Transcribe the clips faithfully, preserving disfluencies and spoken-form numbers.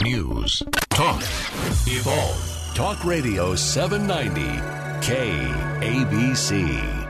News. Talk. Evolve. Talk Radio seven ninety. K A B C.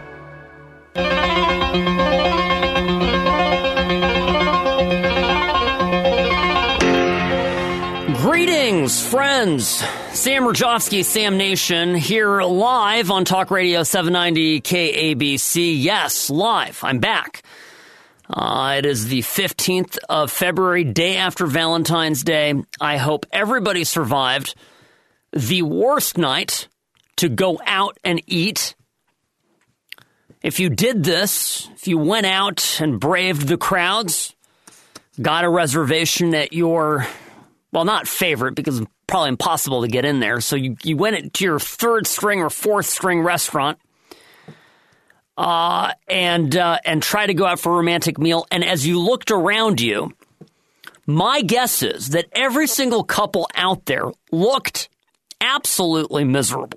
Greetings, friends. Sam Rajovsky, Sam Nation, here live on Talk Radio seven ninety K A B C. Yes, live. I'm back. Uh, it is the fifteenth of February, day after Valentine's Day. I hope everybody survived the worst night to go out and eat. If you did this, if you went out and braved the crowds, got a reservation at your, well, not favorite, because it's probably impossible to get in there. So you, you went to your third string or fourth string restaurant uh, and uh, and tried to go out for a romantic meal. And as you looked around you, my guess is that every single couple out there looked absolutely miserable.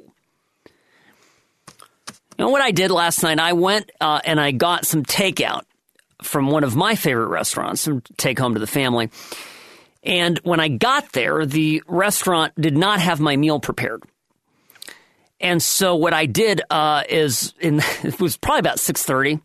You know what I did last night? I went uh, and I got some takeout from one of my favorite restaurants to take home to the family. And when I got there, the restaurant did not have my meal prepared. And so what I did uh, is, in, it was probably about six thirty,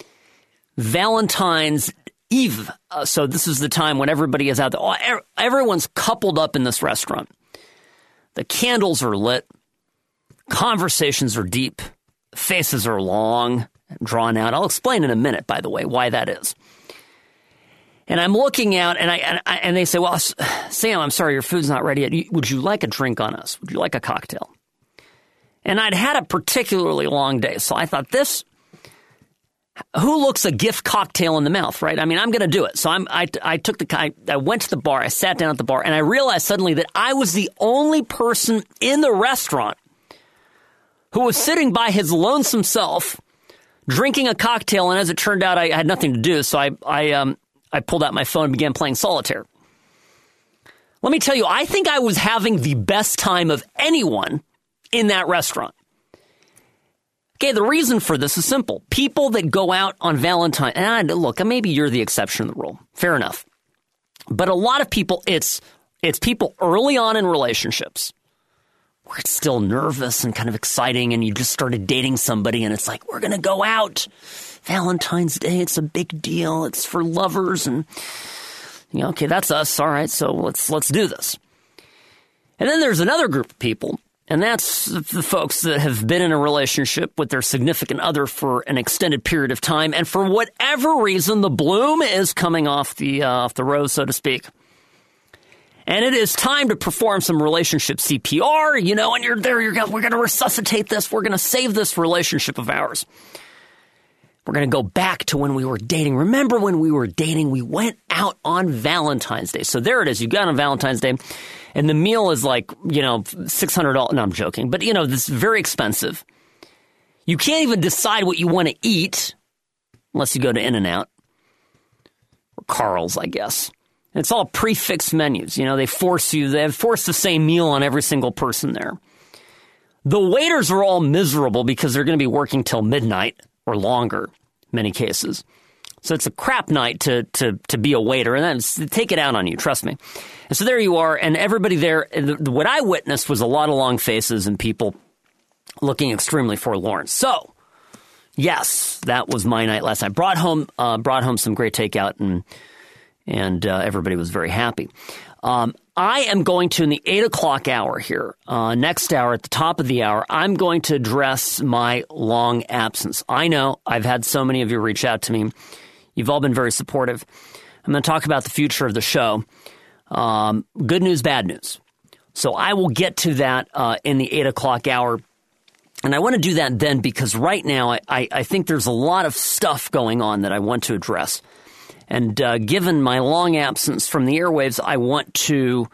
Valentine's Eve. Uh, so this is the time when everybody is out there. Oh, er, everyone's coupled up in this restaurant. The candles are lit. Conversations are deep. Faces are long, drawn out. I'll explain in a minute, by the way, why that is. And I'm looking out, and I, and, I, and they say, well, Sam, I'm sorry, your food's not ready yet. Would you like a drink on us? Would you like a cocktail? And I'd had a particularly long day, so I thought, this, who looks a gift cocktail in the mouth, right? I mean, I'm going to do it. So I'm, I, I took the, I, I went to the bar, I sat down at the bar, and I realized suddenly that I was the only person in the restaurant who was sitting by his lonesome self, drinking a cocktail, and as it turned out, I had nothing to do, so I, I, um, I pulled out my phone and began playing solitaire. Let me tell you, I think I was having the best time of anyone in that restaurant. Okay, the reason for this is simple. People that go out on Valentine's, and look, maybe you're the exception to the rule. Fair enough. But a lot of people, it's it's people early on in relationships where it's still nervous and kind of exciting, and you just started dating somebody, and it's like, we're going to go out. Valentine's Day, it's a big deal. It's for lovers, and you know, okay, that's us. All right, so let's let's do this. And then there's another group of people, and that's the folks that have been in a relationship with their significant other for an extended period of time, and for whatever reason, the bloom is coming off the uh, off the rose, so to speak. And it is time to perform some relationship C P R, you know, and you're there, you're we're going to resuscitate this, we're going to save this relationship of ours. We're going to go back to when we were dating. Remember when we were dating, we went out on Valentine's Day. So there it is. You got on Valentine's Day, and the meal is like, you know, six hundred dollars. No, I'm joking. But, you know, this is very expensive. You can't even decide what you want to eat unless you go to In-N-Out or Carl's, I guess. And it's all prefixed menus. You know, they force you, they force the same meal on every single person there. The waiters are all miserable because they're going to be working till midnight or longer, in many cases. So it's a crap night to to to be a waiter, and then take it out on you, trust me. And so there you are, and everybody there, what I witnessed was a lot of long faces and people looking extremely forlorn. So, yes, that was my night last night. Brought home, uh, brought home some great takeout, and and uh, everybody was very happy. Um, I am going to, in the eight o'clock hour here, uh, next hour at the top of the hour, I'm going to address my long absence. I know I've had so many of you reach out to me. You've all been very supportive. I'm going to talk about the future of the show. Um, good news, bad news. So I will get to that uh, in the eight o'clock hour. And I want to do that then because right now I, I, I think there's a lot of stuff going on that I want to address. And uh, given my long absence from the airwaves, I want to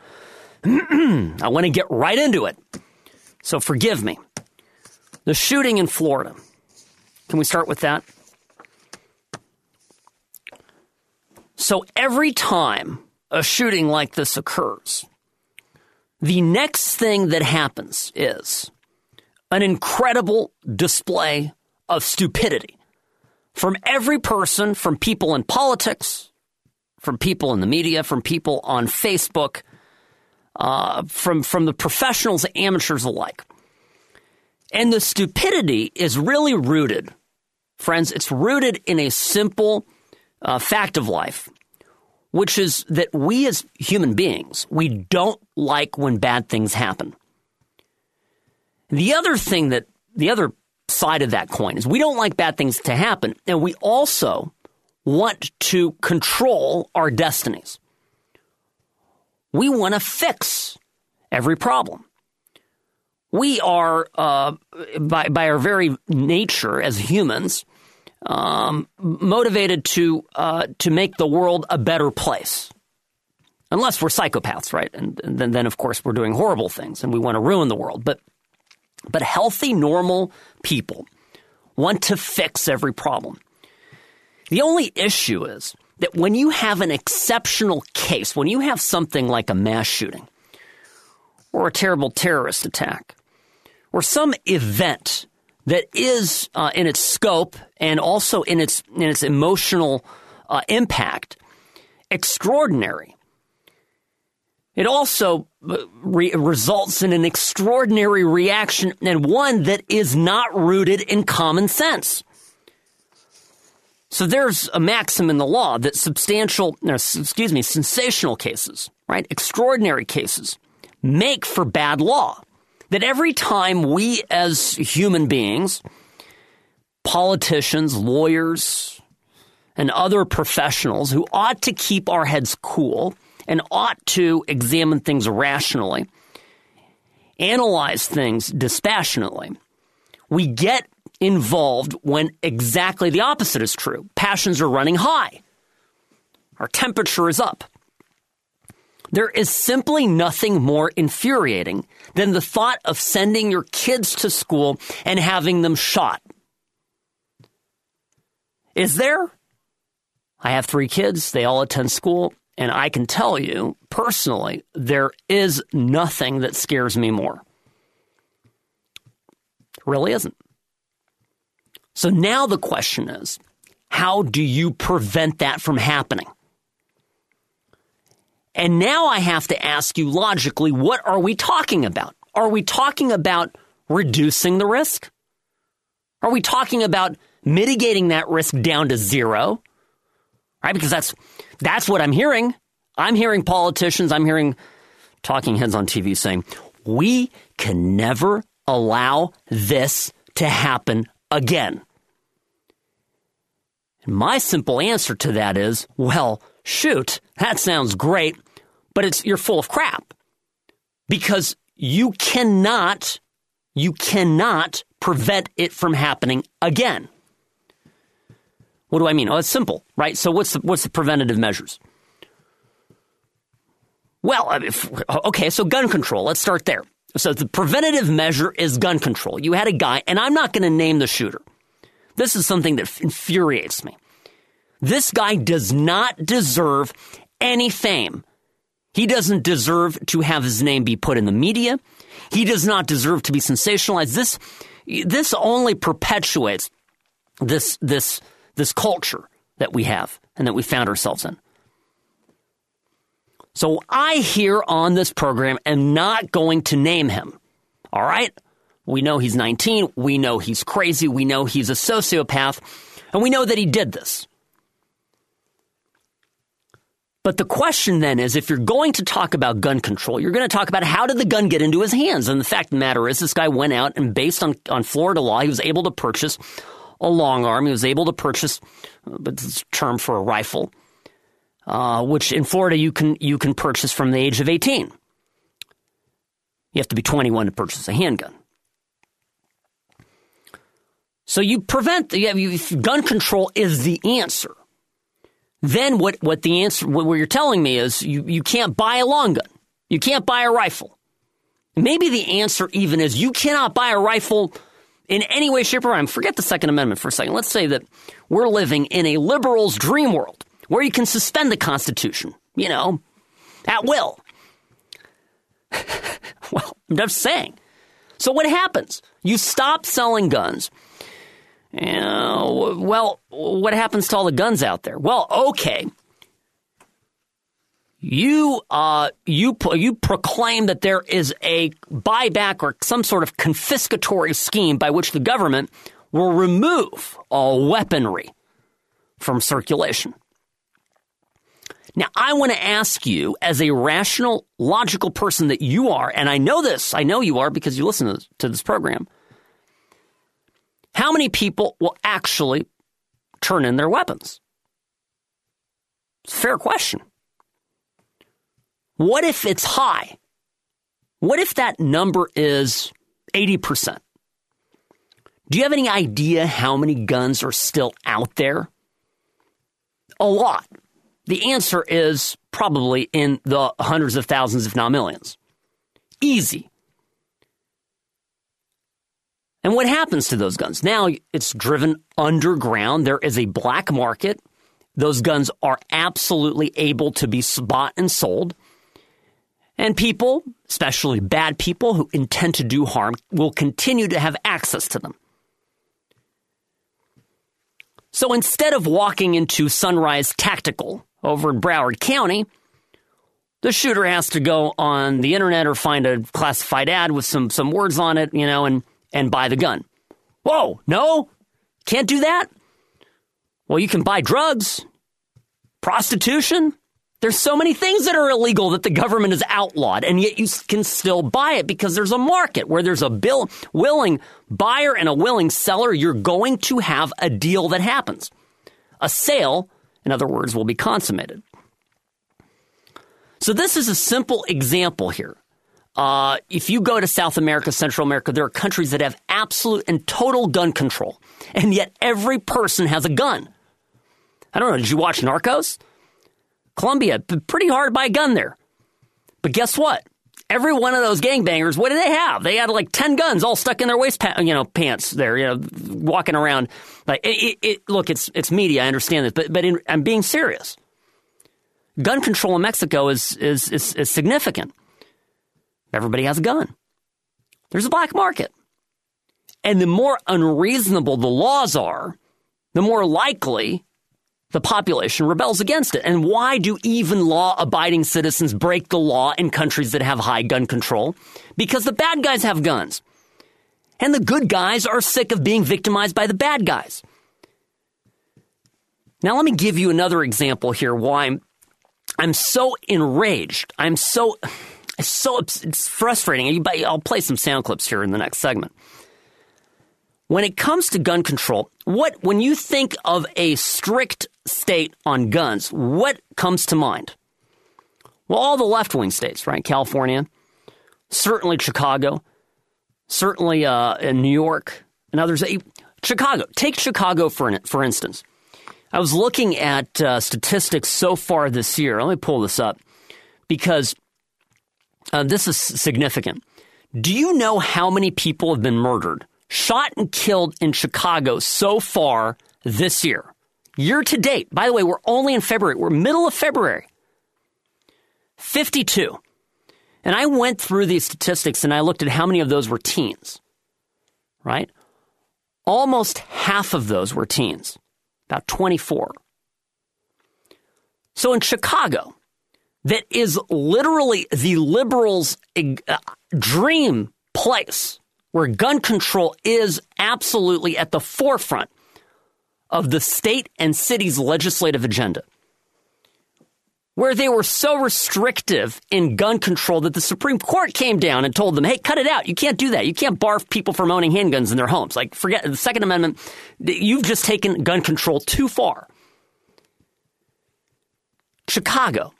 I want to get right into it. So forgive me. The shooting in Florida. Can we start with that? So every time a shooting like this occurs, the next thing that happens is an incredible display of stupidity. From every person, from people in politics, from people in the media, from people on Facebook, uh, from, from the professionals and amateurs alike. And the stupidity is really rooted, friends, it's rooted in a simple uh, fact of life, which is that we as human beings, we don't like when bad things happen. The other thing that, the other side of that coin is we don't like bad things to happen, and we also want to control our destinies. We want to fix every problem. We are, uh, by, by our very nature as humans, um, motivated to uh, to make the world a better place. Unless we're psychopaths, right? And, and then, then, of course, we're doing horrible things and we want to ruin the world. But but healthy, normal people want to fix every problem. The only issue is that when you have an exceptional case, when you have something like a mass shooting or a terrible terrorist attack or some event that is uh, in its scope and also in its in its emotional uh, impact extraordinary, it also re- results in an extraordinary reaction and one that is not rooted in common sense. So there's a maxim in the law that substantial, no, excuse me, sensational cases, right, extraordinary cases, make for bad law. That every time we as human beings, politicians, lawyers, and other professionals who ought to keep our heads cool and ought to examine things rationally, analyze things dispassionately, we get involved when exactly the opposite is true. Passions are running high. Our temperature is up. There is simply nothing more infuriating than the thought of sending your kids to school and having them shot. Is there? I have three kids. They all attend school. And I can tell you, personally, there is nothing that scares me more. It really isn't. So now the question is, how do you prevent that from happening? And now I have to ask you logically, what are we talking about? Are we talking about reducing the risk? Are we talking about mitigating that risk down to zero? Right? Because that's that's what I'm hearing. I'm hearing politicians, I'm hearing talking heads on T V saying, we can never allow this to happen again. And my simple answer to that is, well, shoot, that sounds great, but it's you're full of crap. Because you cannot, you cannot prevent it from happening again. What do I mean? Oh, it's simple, right? So what's the, what's the preventative measures? Well, if, okay, so gun control. Let's start there. So the preventative measure is gun control. You had a guy, and I'm not going to name the shooter. This is something that infuriates me. This guy does not deserve any fame. He doesn't deserve to have his name be put in the media. He does not deserve to be sensationalized. This, this only perpetuates this, this, this culture that we have and that we found ourselves in. So I here on this program am not going to name him. All right? We know he's nineteen. We know he's crazy. We know he's a sociopath. And we know that he did this. But the question then is, if you're going to talk about gun control, you're going to talk about how did the gun get into his hands? And the fact of the matter is, this guy went out and based on, on Florida law, he was able to purchase a long arm. He was able to purchase, but it's a term for a rifle, uh, which in Florida you can you can purchase from the age of eighteen. You have to be twenty-one to purchase a handgun. So you prevent, you have, you, gun control is the answer. Then what, what the answer, what you're telling me is you, you can't buy a long gun. You can't buy a rifle. Maybe the answer even is you cannot buy a rifle in any way, shape, or form. Forget the Second Amendment for a second. Let's say that we're living in a liberal's dream world where you can suspend the Constitution, you know, at will. Well, I'm just saying. So what happens? You stop selling guns. You know, well, what happens to all the guns out there? Well, okay. You uh, you you proclaim that there is a buyback or some sort of confiscatory scheme by which the government will remove all weaponry from circulation. Now, I want to ask you, as a rational, logical person that you are, and I know this, I know you are because you listen to this, to this program, how many people will actually turn in their weapons? It's a fair question. What if it's high? What if that number is eighty percent? Do you have any idea how many guns are still out there? A lot. The answer is probably in the hundreds of thousands, if not millions. Easy. And what happens to those guns? Now it's driven underground. There is a black market. Those guns are absolutely able to be bought and sold. And people, especially bad people who intend to do harm, will continue to have access to them. So instead of walking into Sunrise Tactical over in Broward County, the shooter has to go on the internet or find a classified ad with some, some words on it, you know, and, and buy the gun. Whoa, no, can't do that? Well, you can buy drugs, prostitution. There's so many things that are illegal that the government has outlawed, and yet you can still buy it because there's a market where there's a bill, willing buyer and a willing seller. You're going to have a deal that happens. A sale, in other words, will be consummated. So this is a simple example here. Uh, if you go to South America, Central America, there are countries that have absolute and total gun control, and yet every person has a gun. I don't know, did you watch Narcos? Colombia, pretty hard to buy a gun there. But guess what? Every one of those gangbangers, what do they have? They had like ten guns all stuck in their waist, pa- you know, pants there, you know, walking around. Like, it, it, it, look, it's it's media, I understand this, but but in, I'm being serious. Gun control in Mexico is, is is is significant. Everybody has a gun. There's a black market. And the more unreasonable the laws are, the more likely the population rebels against it. And why do even law-abiding citizens break the law in countries that have high gun control? Because the bad guys have guns. And the good guys are sick of being victimized by the bad guys. Now, let me give you another example here why I'm, I'm so enraged. I'm so, so it's frustrating. I'll play some sound clips here in the next segment. When it comes to gun control, what when you think of a strict state on guns, what comes to mind? Well, all the left-wing states, right? California, certainly Chicago, certainly uh, in New York, and others. Chicago, take Chicago for for instance. I was looking at uh, statistics so far this year. Let me pull this up because uh, this is significant. Do you know how many people have been murdered, shot and killed in Chicago so far this year? Year to date. By the way, we're only in February. We're middle of February. fifty-two. And I went through these statistics and I looked at how many of those were teens, right? Almost half of those were teens, about twenty-four. So in Chicago, that is literally the liberals' uh, dream place, where gun control is absolutely at the forefront of the state and city's legislative agenda, where they were so restrictive in gun control that the Supreme Court came down and told them, hey, cut it out. You can't do that. You can't bar people from owning handguns in their homes. Like, forget the Second Amendment. You've just taken gun control too far. Chicago,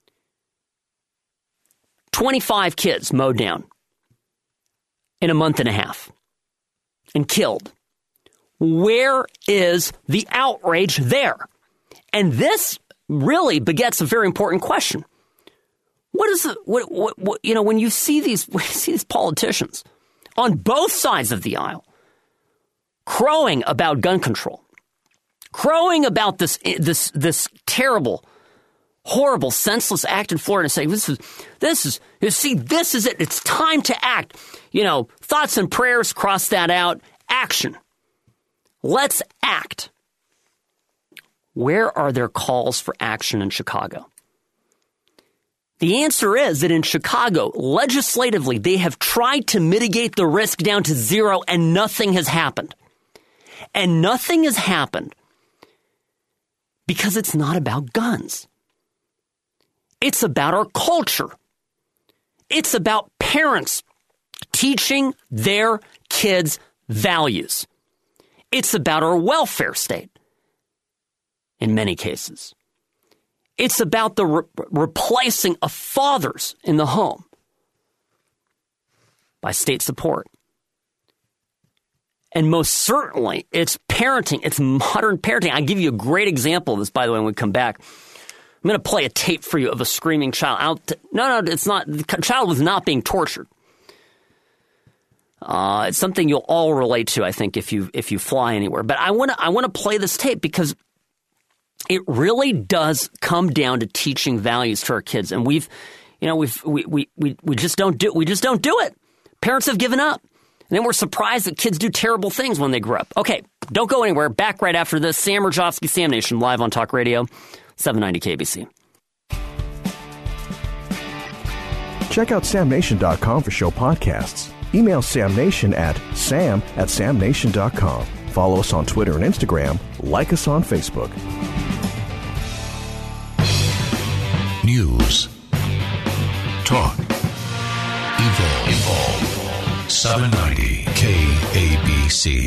twenty-five kids mowed down in a month and a half and killed. Where is the outrage there? And this really begets a very important question. What is the, what, what, what, you know, when you see these, when you see these politicians on both sides of the aisle crowing about gun control, crowing about this, this, this terrible, horrible, senseless act in Florida, and saying, this is, this is, you see, this is it. It's time to act. You know, thoughts and prayers, cross that out. Action. Let's act. Where are there calls for action in Chicago? The answer is that in Chicago, legislatively, they have tried to mitigate the risk down to zero, and nothing has happened. And nothing has happened because it's not about guns. It's about our culture. It's about parents teaching their kids values. It's about our welfare state in many cases. It's about the re- replacing of fathers in the home by state support. And most certainly, it's parenting. It's modern parenting. I'll give you a great example of this, by the way, when we come back. I'm going to play a tape for you of a screaming child. Out to, no, no, it's not. The child was not being tortured. Uh, it's something you'll all relate to, I think, if you if you fly anywhere. But I want to I want to play this tape because it really does come down to teaching values to our kids, and we've, you know, we've we we we, we just don't do we just don't do it. Parents have given up, and then we're surprised that kids do terrible things when they grow up. Okay, don't go anywhere. Back right after this. Sam Rajovsky, Sam Nation, live on Talk Radio, seven ninety K B C. Check out sam nation dot com for show podcasts. Email samnation at sam at sam nation dot com. Follow us on Twitter and Instagram. Like us on Facebook. News. Talk. Evolve. Evolve. seven ninety K A B C.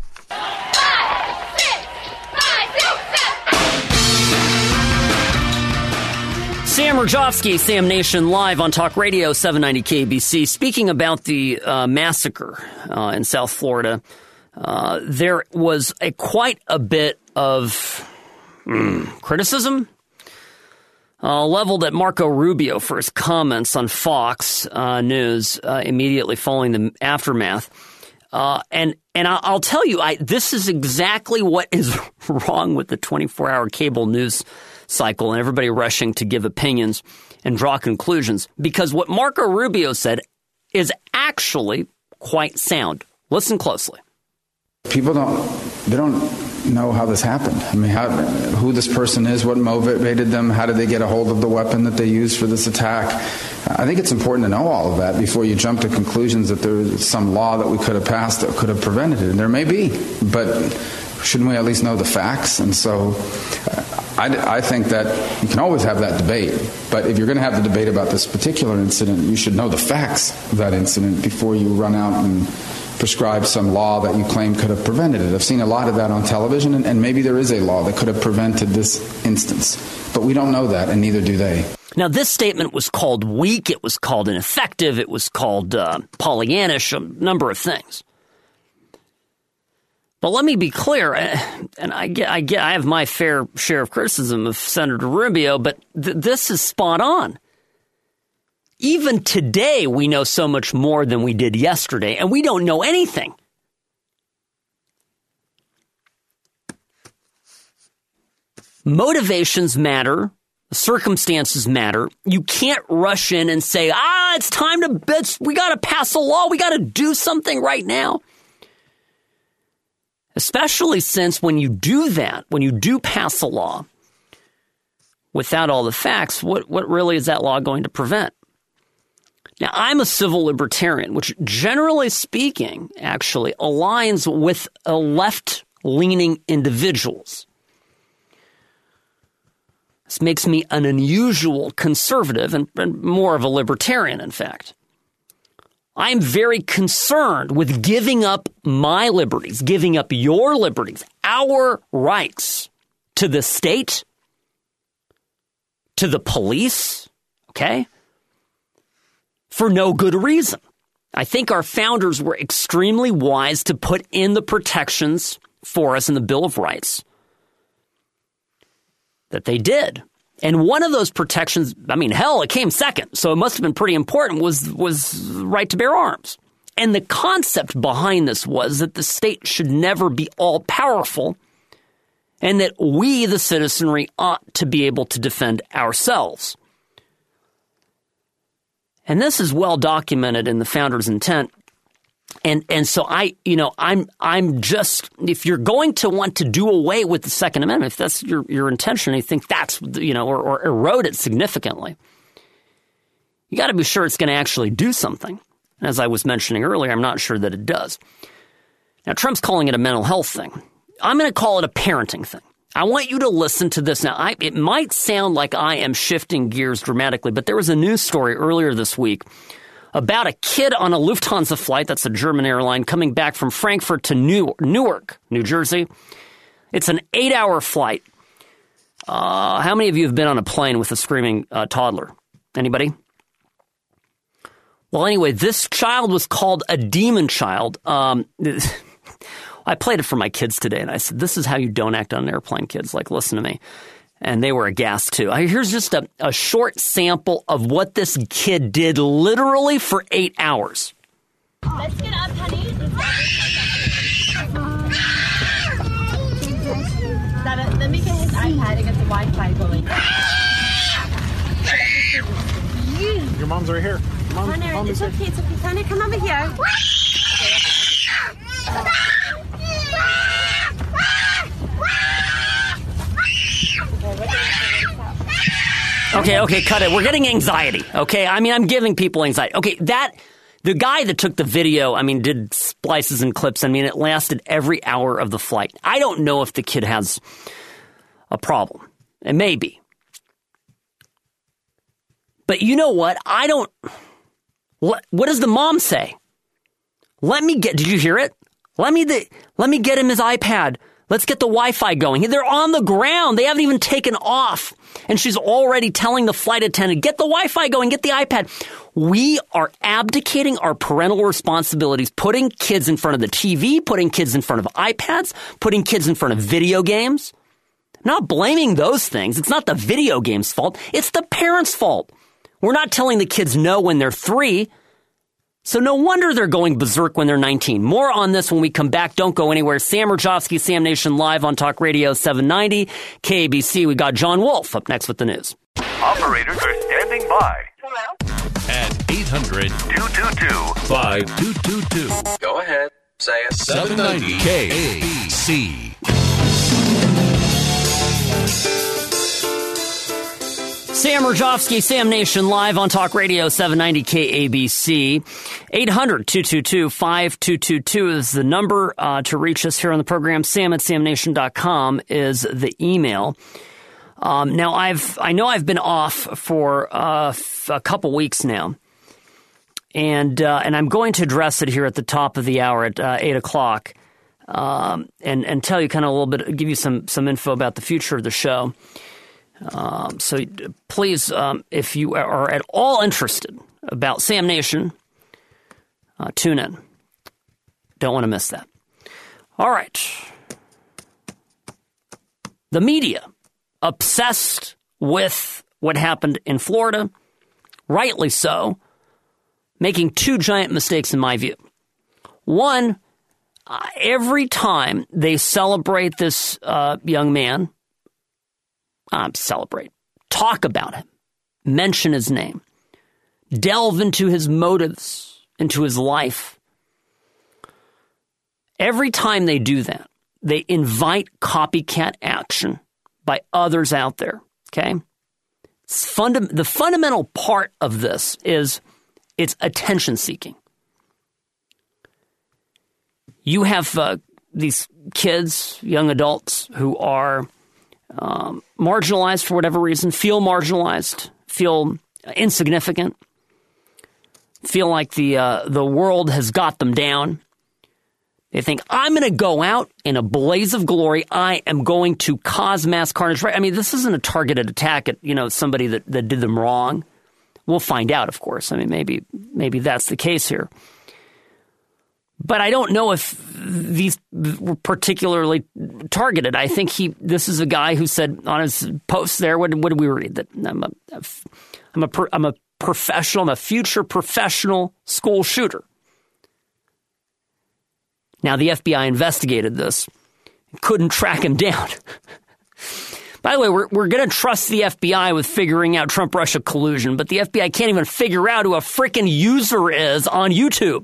Sam Rajovsky, Sam Nation, live on Talk Radio, seven ninety K B C. Speaking about the uh, massacre uh, in South Florida, uh, there was a quite a bit of mm, criticism uh, leveled at Marco Rubio for his comments on Fox uh, News uh, immediately following the aftermath. Uh, and and I'll, I'll tell you, I, this is exactly what is wrong with the twenty-four hour cable news cycle and everybody rushing to give opinions and draw conclusions, because what Marco Rubio said is actually quite sound. Listen closely. People don't, they don't know how this happened. I mean, how, who this person is, what motivated them, how did they get a hold of the weapon that they used for this attack. I think it's important to know all of that before you jump to conclusions that there's some law that we could have passed that could have prevented it. And there may be, but shouldn't we at least know the facts? And so I, I think that you can always have that debate, but if you're going to have the debate about this particular incident, you should know the facts of that incident before you run out and prescribe some law that you claim could have prevented it. I've seen a lot of that on television, and, and maybe there is a law that could have prevented this instance, but we don't know that, and neither do they. Now, this statement was called weak, it was called ineffective, it was called uh, Pollyannish, a number of things. But let me be clear, and I get, I get, I have my fair share of criticism of Senator Rubio, but th- this is spot on. Even today, we know so much more than we did yesterday, and we don't know anything. Motivations matter. Circumstances matter. You can't rush in and say, ah, it's time to, it's, we got to pass a law. We got to do something right now. Especially since when you do that, when you do pass a law without all the facts, what, what really is that law going to prevent? Now, I'm a civil libertarian, which generally speaking, actually aligns with a left-leaning individuals. This makes me an unusual conservative and, and more of a libertarian, in fact. I'm very concerned with giving up my liberties, giving up your liberties, our rights to the state, to the police, okay, for no good reason. I think our founders were extremely wise to put in the protections for us in the Bill of Rights that they did. And one of those protections, I mean, hell, it came second, so it must have been pretty important, was was right to bear arms. And the concept behind this was that the state should never be all-powerful and that we, the citizenry, ought to be able to defend ourselves. And this is well documented in the founders' intent. And and so I, you know, I'm I'm just, if you're going to want to do away with the Second Amendment, if that's your, your intention, you think that's, you know, or, or erode it significantly, You got to be sure it's going to actually do something. And as I was mentioning earlier, I'm not sure that it does. Now, Trump's calling it a mental health thing. I'm going to call it a parenting thing. I want you to listen to this. Now, I, it might sound like I am shifting gears dramatically, but there was a news story earlier this week about a kid on a Lufthansa flight, that's a German airline, coming back from Frankfurt to New, Newark, New Jersey. It's an eight-hour flight. Uh, how many of you have been on a plane with a screaming uh, toddler? Anybody? Well, anyway, this child was called a demon child. Um, I played it for my kids today, and I said, this is how you don't act on an airplane, kids. Like, listen to me. And they were aghast, too. Here's just a, a short sample of what this kid did literally for eight hours. Let's get up, honey. Let me get his iPad and get the Wi-Fi going. Your mom's right here. Mom, Connor, mom it's okay, it's okay. Connor, come over here. Okay, okay, cut it. We're getting anxiety, okay? I mean, I'm giving people anxiety. Okay, that, the guy that took the video, I mean, did splices and clips. I mean, it lasted every hour of the flight. I don't know if the kid has a problem. It may be. But you know what? I don't, what, what does the mom say? Let me get, did you hear it? Let me, the, let me get him his iPad. Let's get the Wi-Fi going. They're on the ground. They haven't even taken off. And she's already telling the flight attendant, get the Wi-Fi going, get the iPad. We are abdicating our parental responsibilities, putting kids in front of the T V, putting kids in front of iPads, putting kids in front of video games. Not blaming those things. It's not the video game's fault. It's the parents' fault. We're not telling the kids no when they're three. So no wonder they're going berserk when they're nineteen. More on this when we come back. Don't go anywhere. Sam Rajovsky, Sam Nation Live on Talk Radio seven ninety K A B C. We got John Wolf up next with the news. Operators are standing by. Hello? At eight hundred, two two two, five two two two. Go ahead. Say it. seven ninety K A B C. Sam Rajovsky, Sam Nation Live on Talk Radio seven ninety K A B C. eight hundred, two two two, five two two two is the number uh, to reach us here on the program. Sam at sam nation dot com is the email. Um, now, I've I know I've been off for uh, f- a couple weeks now, and uh, and I'm going to address it here at the top of the hour at uh, eight o'clock, um, and and tell you kind of a little bit, give you some some info about the future of the show. Um, so please, um, if you are at all interested about Sam Nation, uh, tune in. Don't want to miss that. All right. The media, obsessed with what happened in Florida, rightly so, making two giant mistakes in my view. One, uh, every time they celebrate this uh, young man, Um, celebrate, talk about him, mention his name, delve into his motives, into his life. Every time they do that, they invite copycat action by others out there, okay? It's funda- the fundamental part of this is it's attention seeking. You have uh, these kids, young adults who are Um, marginalized for whatever reason, feel marginalized, feel insignificant, feel like the uh, the world has got them down. They think, I'm going to go out in a blaze of glory. I am going to cause mass carnage. Right? I mean, this isn't a targeted attack at, you know, somebody that, that did them wrong. We'll find out, of course. I mean, maybe maybe that's the case here. But I don't know if these were particularly targeted. I think he. This is a guy who said on his post there. What, what did we read? That I'm a, I'm a, I'm a professional. I'm a future professional school shooter. Now the F B I investigated this, couldn't track him down. By the way, we're we're going to trust the F B I with figuring out Trump-Russia collusion, but the F B I can't even figure out who a freaking user is on YouTube.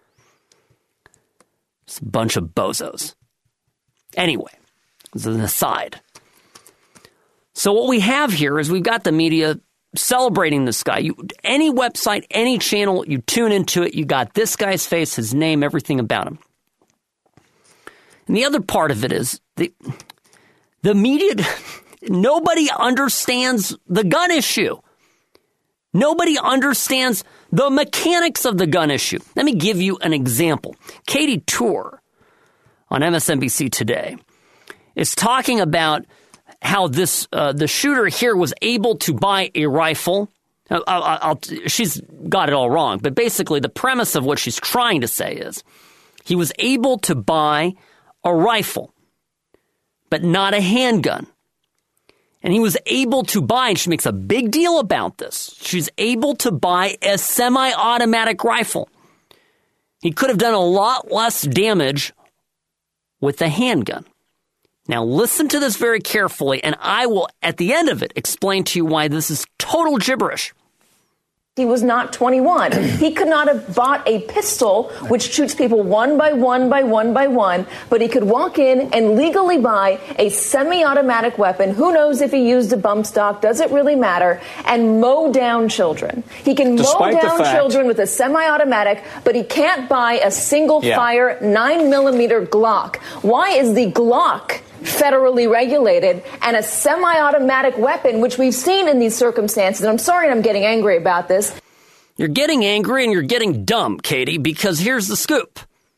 It's a bunch of bozos. Anyway, this is an aside. So what we have here is we've got the media celebrating this guy. You, any website, any channel, you tune into it, you got this guy's face, his name, everything about him. And the other part of it is the the media, nobody understands the gun issue. Nobody understands the mechanics of the gun issue. Let me give you an example. Katie Tour on M S N B C Today is talking about how this uh, the shooter here was able to buy a rifle. I'll, I'll, I'll, she's got it all wrong, but basically the premise of what she's trying to say is he was able to buy a rifle, but not a handgun. And he was able to buy, and she makes a big deal about this, she's able to buy a semi-automatic rifle. He could have done a lot less damage with a handgun. Now listen to this very carefully, and I will, at the end of it, explain to you why this is total gibberish. He was not twenty-one. He could not have bought a pistol, which shoots people one by one by one by one, but he could walk in and legally buy a semi-automatic weapon. Who knows if he used a bump stock? Does it really matter? And mow down children. He can Despite mow down fact, children with a semi-automatic, but he can't buy a single-fire yeah. nine millimeter Glock. Why is the Glock federally regulated and a semi-automatic weapon, which we've seen in these circumstances, and I'm sorry I'm getting angry about this. You're getting angry and you're getting dumb, Katie, because here's the scoop.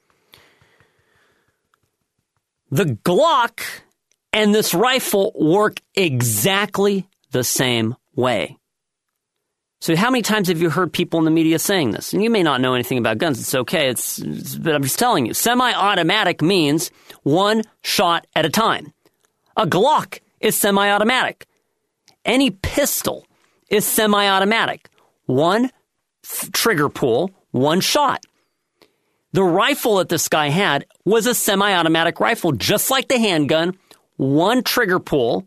The Glock and this rifle work exactly the same way. So how many times have you heard people in the media saying this? And you may not know anything about guns. It's okay. It's, it's but I'm just telling you. Semi-automatic means one shot at a time. A Glock is semi-automatic. Any pistol is semi-automatic. One f- trigger pull, one shot. The rifle that this guy had was a semi-automatic rifle, just like the handgun. One trigger pull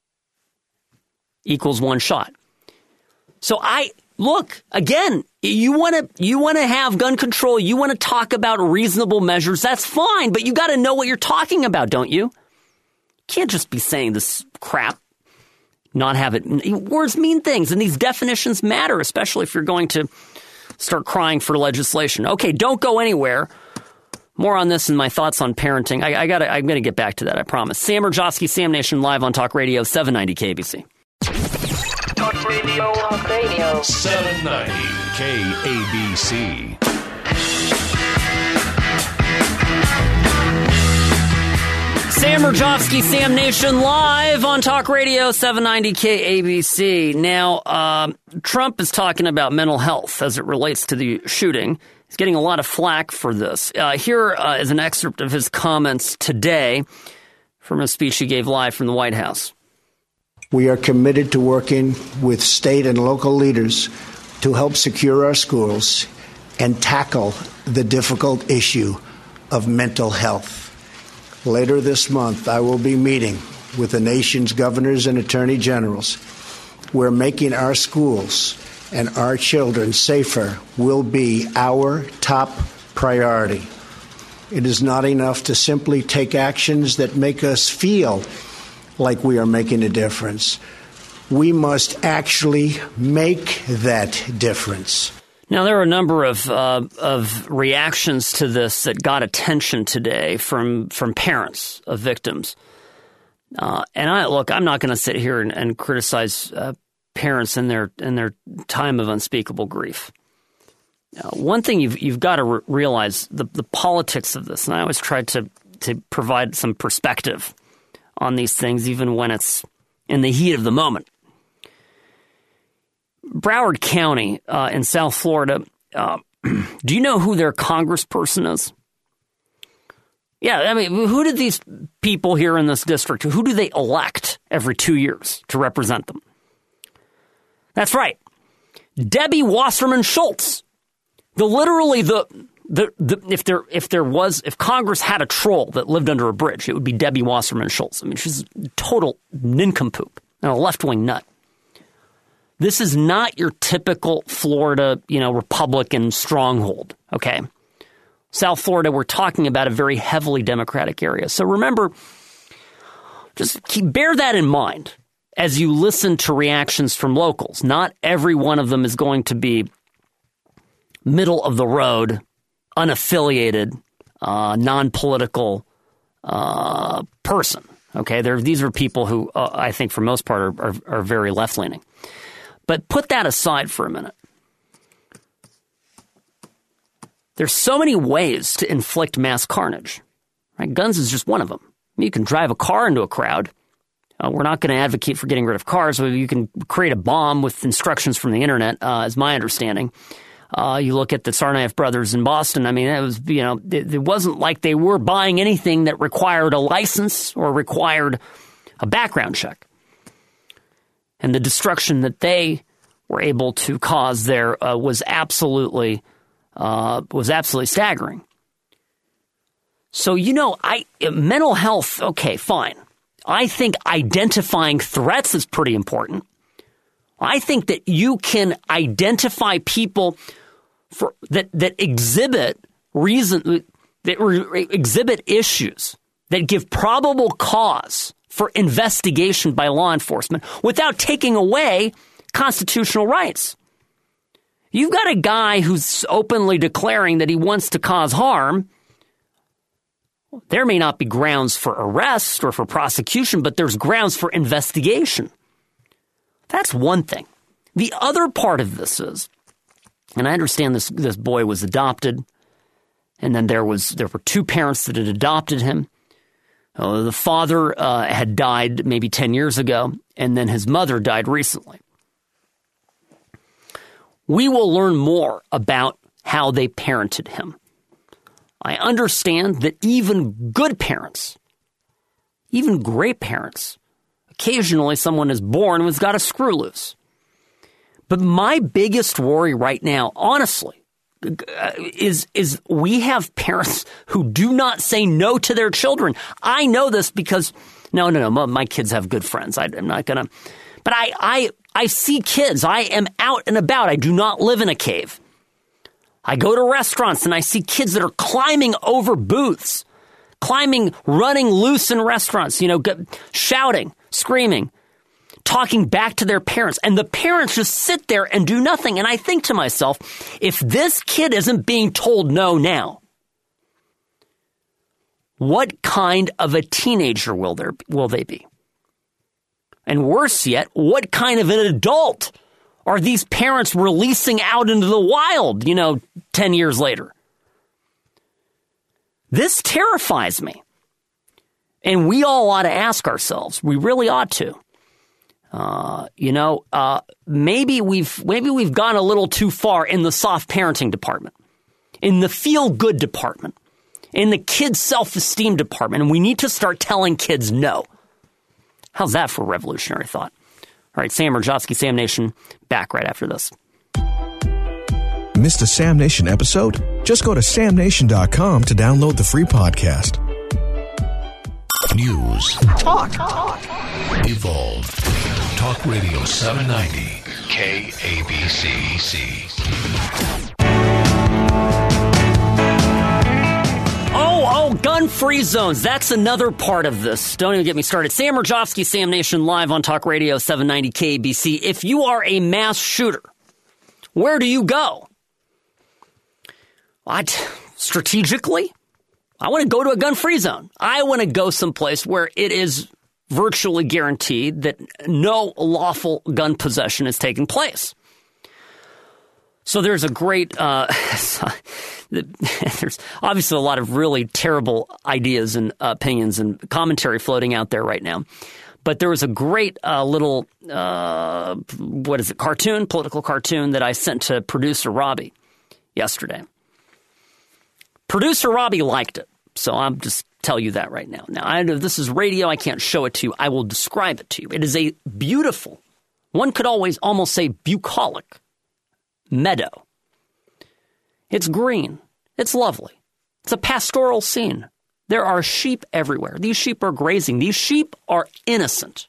equals one shot. So I look again. You want to you want to have gun control. You want to talk about reasonable measures. That's fine, but you got to know what you're talking about, don't you? You can't just be saying this crap. Not have it. Words mean things, and these definitions matter, especially if you're going to start crying for legislation. Okay, don't go anywhere. More on this and my thoughts on parenting. I, I got. I'm going to get back to that. I promise. Sam Rajovsky, Sam Nation, live on Talk Radio seven ninety K B C. Talk Radio. Talk Radio. seven ninety K A B C. Sam Rajovsky, Sam Nation, live on Talk Radio seven ninety K A B C. Now, uh, Trump is talking about mental health as it relates to the shooting. He's getting a lot of flack for this. Uh, here uh, is an excerpt of his comments today from a speech he gave live from the White House. We are committed to working with state and local leaders to help secure our schools and tackle the difficult issue of mental health. Later this month, I will be meeting with the nation's governors and attorney generals. Where making our schools and our children safer will be our top priority. It is not enough to simply take actions that make us feel like we are making a difference. We must actually make that difference. Now, there are a number of uh, of reactions to this that got attention today from from parents of victims. Uh, and I look, I'm not going to sit here and, and criticize uh, parents in their in their time of unspeakable grief. Uh, one thing you've you've got to re- realize the the politics of this, and I always try to to provide some perspective on these things, even when it's in the heat of the moment. Broward County uh, in South Florida, uh, do you know who their congressperson is? Yeah, I mean, who did these people here in this district, who do they elect every two years to represent them? That's right. Debbie Wasserman Schultz. The literally the the, the if there if there was if Congress had a troll that lived under a bridge, it would be Debbie Wasserman Schultz. I mean, she's a total nincompoop and a left-wing nut. This is not your typical Florida, you know, Republican stronghold, okay? South Florida, we're talking about a very heavily Democratic area. So remember, just keep, bear that in mind. as you listen to reactions from locals. Not every one of them is going to be middle of the road, unaffiliated, uh, non-political uh, person. Okay, They're, these are people who uh, I think for most part are, are, are very left-leaning. But put that aside for a minute. There's so many ways to inflict mass carnage. Right? Guns is just one of them. You can drive a car into a crowd. Uh, we're not going to advocate for getting rid of cars. You can create a bomb with instructions from the internet, uh, is my understanding. Uh, you look at the Tsarnaev brothers in Boston. I mean, it was, you know, it, it wasn't like they were buying anything that required a license or required a background check. And the destruction that they were able to cause there uh, was absolutely uh, was absolutely staggering. So, you know, I mental health, okay, fine. I think identifying threats is pretty important. I think that you can identify people for that that exhibit reason that re, exhibit issues that give probable cause for investigation by law enforcement without taking away constitutional rights. You've got a guy who's openly declaring that he wants to cause harm. There may not be grounds for arrest or for prosecution, but there's grounds for investigation. That's one thing. The other part of this is, and I understand this this boy was adopted, and then there was there were two parents that had adopted him. Uh, the father uh, had died maybe ten years ago, and then his mother died recently. We will learn more about how they parented him. I understand that even good parents, even great parents, occasionally someone is born who's got a screw loose. But my biggest worry right now, honestly, is, is we have parents who do not say no to their children. I know this because, no, no, no, my kids have good friends. I, I'm not going to, but I, I, I see kids. I am out and about. I do not live in a cave. I go to restaurants and I see kids that are climbing over booths, climbing, running loose in restaurants, you know, shouting, screaming, talking back to their parents. And the parents just sit there and do nothing. And I think to myself, if this kid isn't being told no now, what kind of a teenager will there will they be? And worse yet, what kind of an adult are these parents releasing out into the wild, you know, ten years later? This terrifies me. And we all ought to ask ourselves, we really ought to. Uh, you know, uh, maybe we've maybe we've gone a little too far in the soft parenting department, in the feel-good department, in the kids' self-esteem department, and we need to start telling kids no. How's that for a revolutionary thought? All right, Sam Mirejovsky, Sam Nation, back right after this. Missed a Sam Nation episode? Just go to sam nation dot com to download the free podcast. News. Talk. Talk. Evolve. Talk Radio seven ninety. K A B C. Oh, oh, gun-free zones. That's another part of this. Don't even get me started. Sam Mirejovsky, Sam Nation, live on Talk Radio seven ninety K A B C. If you are a mass shooter, where do you go? What? Strategically? I want to go to a gun-free zone. I want to go someplace where it is virtually guaranteed that no lawful gun possession is taking place. So there's a great, uh, there's obviously a lot of really terrible ideas and opinions and commentary floating out there right now. But there was a great uh, little, uh, what is it, cartoon, political cartoon that I sent to producer Robbie yesterday. Producer Robbie liked it. So I'll just tell you that right now. Now, I know this is radio. I can't show it to you. I will describe it to you. It is a beautiful, one could always almost say bucolic meadow. It's green. It's lovely. It's a pastoral scene. There are sheep everywhere. These sheep are grazing. These sheep are innocent.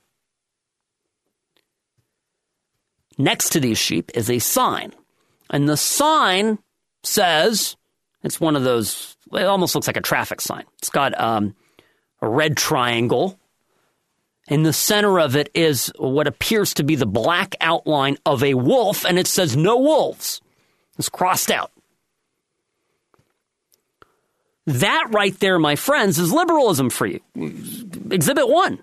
Next to these sheep is a sign. And the sign says, it's one of those, it almost looks like a traffic sign. It's got um, a red triangle In the center of it is what appears to be the black outline of a wolf, and it says no wolves. It's crossed out. That right there, my friends, is liberalism for you. Exhibit one.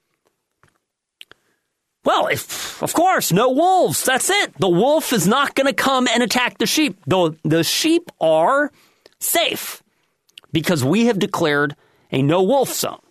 Well, if, of course, no wolves. That's it. The wolf is not going to come and attack the sheep. The, the sheep are safe because we have declared a no wolf zone.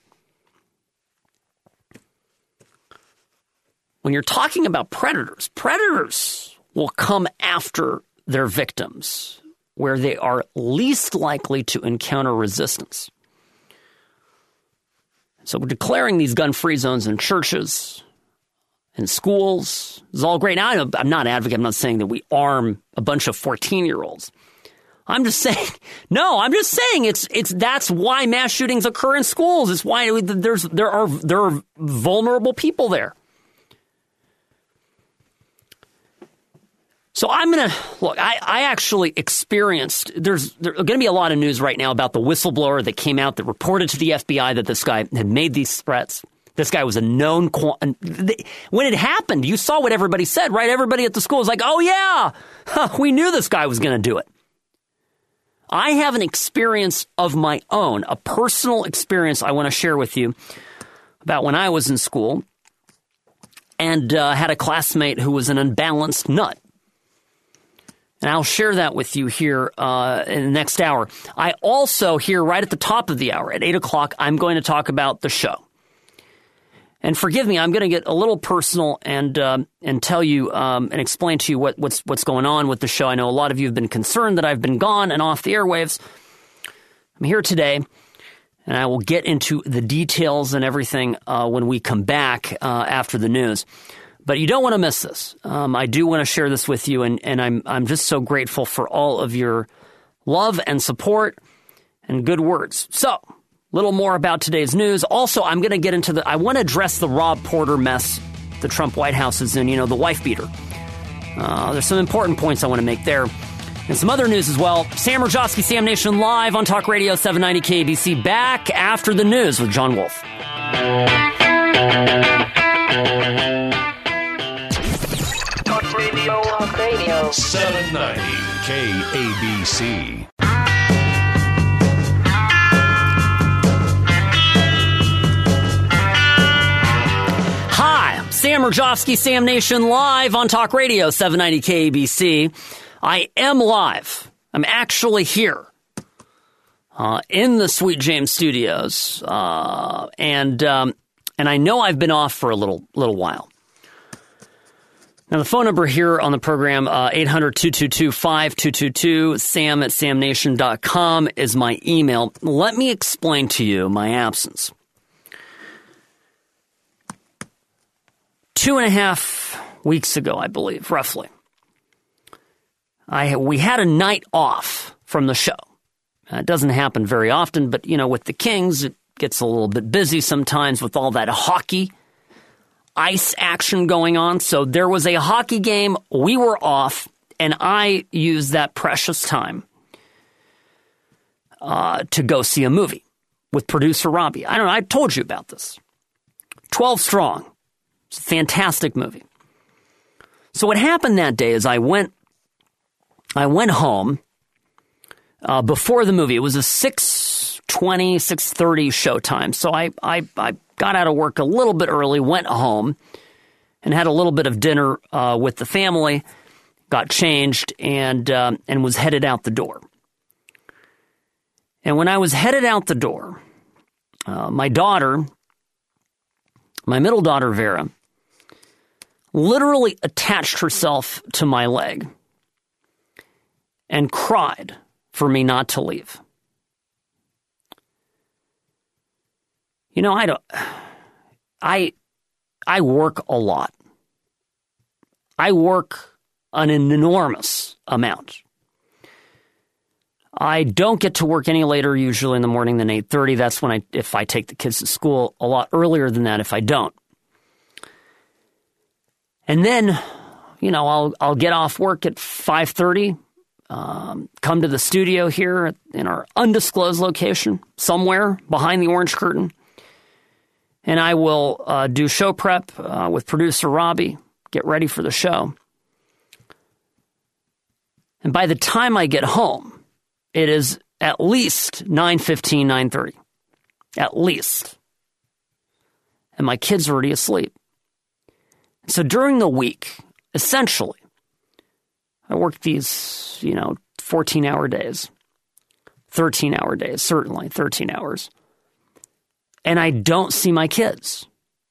When you're talking about predators, predators will come after their victims where they are least likely to encounter resistance. So we're declaring these gun-free zones in churches, in schools. It's all great. Now, I'm not advocating, I'm not saying that we arm a bunch of fourteen-year-olds. I'm just saying, no, I'm just saying it's it's that's why mass shootings occur in schools. It's why there's there are there are vulnerable people there. So I'm going to, look, I, I actually experienced, there's, there's going to be a lot of news right now about the whistleblower that came out that reported to the F B I that this guy had made these threats. This guy was a known, when it happened, you saw what everybody said, right? Everybody at the school was like, oh yeah, huh, we knew this guy was going to do it. I have an experience of my own, a personal experience I want to share with you about when I was in school and uh, had a classmate who was an unbalanced nut. And I'll share that with you here uh, in the next hour. I also, here right at the top of the hour, at eight o'clock, I'm going to talk about the show. And forgive me, I'm going to get a little personal and uh, and tell you um, and explain to you what, what's what's going on with the show. I know a lot of you have been concerned that I've been gone and off the airwaves. I'm here today, and I will get into the details and everything uh, when we come back uh, after the news. But you don't want to miss this. Um, I do want to share this with you, and, and I'm I'm just so grateful for all of your love and support and good words. So, a little more about today's news. Also, I'm going to get into the – I want to address the Rob Porter mess the Trump White House is in, you know, the wife beater. Uh, there's some important points I want to make there. And some other news as well. Sam Rajowski, Sam Nation live on Talk Radio seven ninety K A B C. Back after the news with John Wolf. Radio, Talk Radio. seven ninety K A B C. Hi, Sam Rajowski, Sam Nation live on Talk Radio seven ninety K A B C. I am live. I'm actually here uh, in the Sweet James Studios, uh, and um, and I know I've been off for a little little while. Now, the phone number here on the program, uh, eight hundred, two two two, five two two two, sam at sam nation dot com is my email. Let me explain to you my absence. Two and a half weeks ago, I believe, roughly, I we had a night off from the show. Uh, it doesn't happen very often, but, you know, with the Kings, it gets a little bit busy sometimes with all that hockey ice action going on. So there was a hockey game. We were off, and I used that precious time uh, to go see a movie with producer Robbie. I don't know. I told you about this. twelve Strong. It's a fantastic movie. So what happened that day is I went, I went home uh, before the movie. It was a six twenty, six thirty showtime. So I, I, I got out of work a little bit early, went home, and had a little bit of dinner uh, with the family, got changed, and uh, and was headed out the door. And when I was headed out the door, uh, my daughter, my middle daughter, Vera, literally attached herself to my leg and cried for me not to leave. You know, I don't, I, I work a lot. I work an enormous amount. I don't get to work any later usually in the morning than eight thirty. That's when I, if I take the kids to school, a lot earlier than that if I don't. And then, you know, I'll, I'll get off work at five thirty, um, come to the studio here in our undisclosed location somewhere behind the orange curtain, and I will uh, do show prep uh, with producer Robbie, get ready for the show. And by the time I get home, it is at least nine fifteen, nine thirty. At least. And my kid's already asleep. So during the week, essentially, I work these, you know, fourteen-hour days, thirteen-hour days, certainly thirteen hours. And I don't see my kids.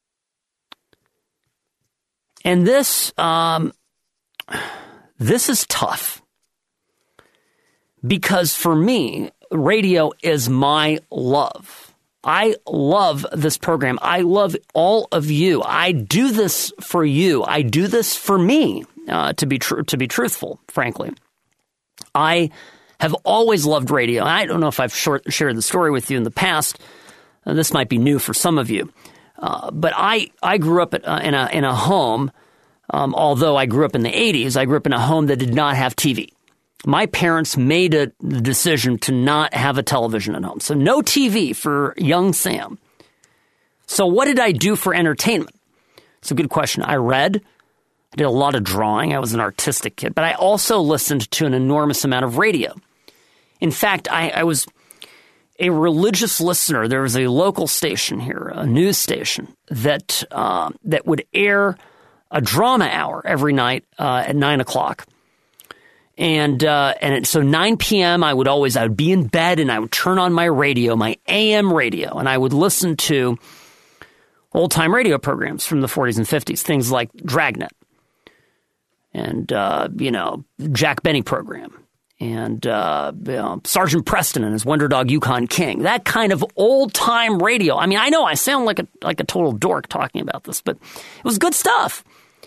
And this, um, this is tough. Because for me, radio is my love. I love this program. I love all of you. I do this for you. I do this for me, uh, to be tr- to be truthful, frankly. I have always loved radio. I don't know if I've short- shared the story with you in the past. Uh, this might be new for some of you. Uh, but I, I grew up at, uh, in a in a home, um, although I grew up in the eighties, I grew up in a home that did not have T V. My parents made a decision to not have a television at home. So no T V for young Sam. So what did I do for entertainment? It's a good question. I read. I did a lot of drawing. I was an artistic kid. But I also listened to an enormous amount of radio. In fact, I, I was a religious listener. There was a local station here, a news station, that, uh, that would air a drama hour every night uh, at nine o'clock. And uh, and it, so nine p.m. I would always, I would be in bed and I would turn on my radio, my A M radio, and I would listen to old-time radio programs from the forties and fifties, things like Dragnet and, uh, you know, Jack Benny program and uh, you know, Sergeant Preston and his Wonder Dog Yukon King, that kind of old-time radio. I mean, I know I sound like a like a total dork talking about this, but it was good stuff.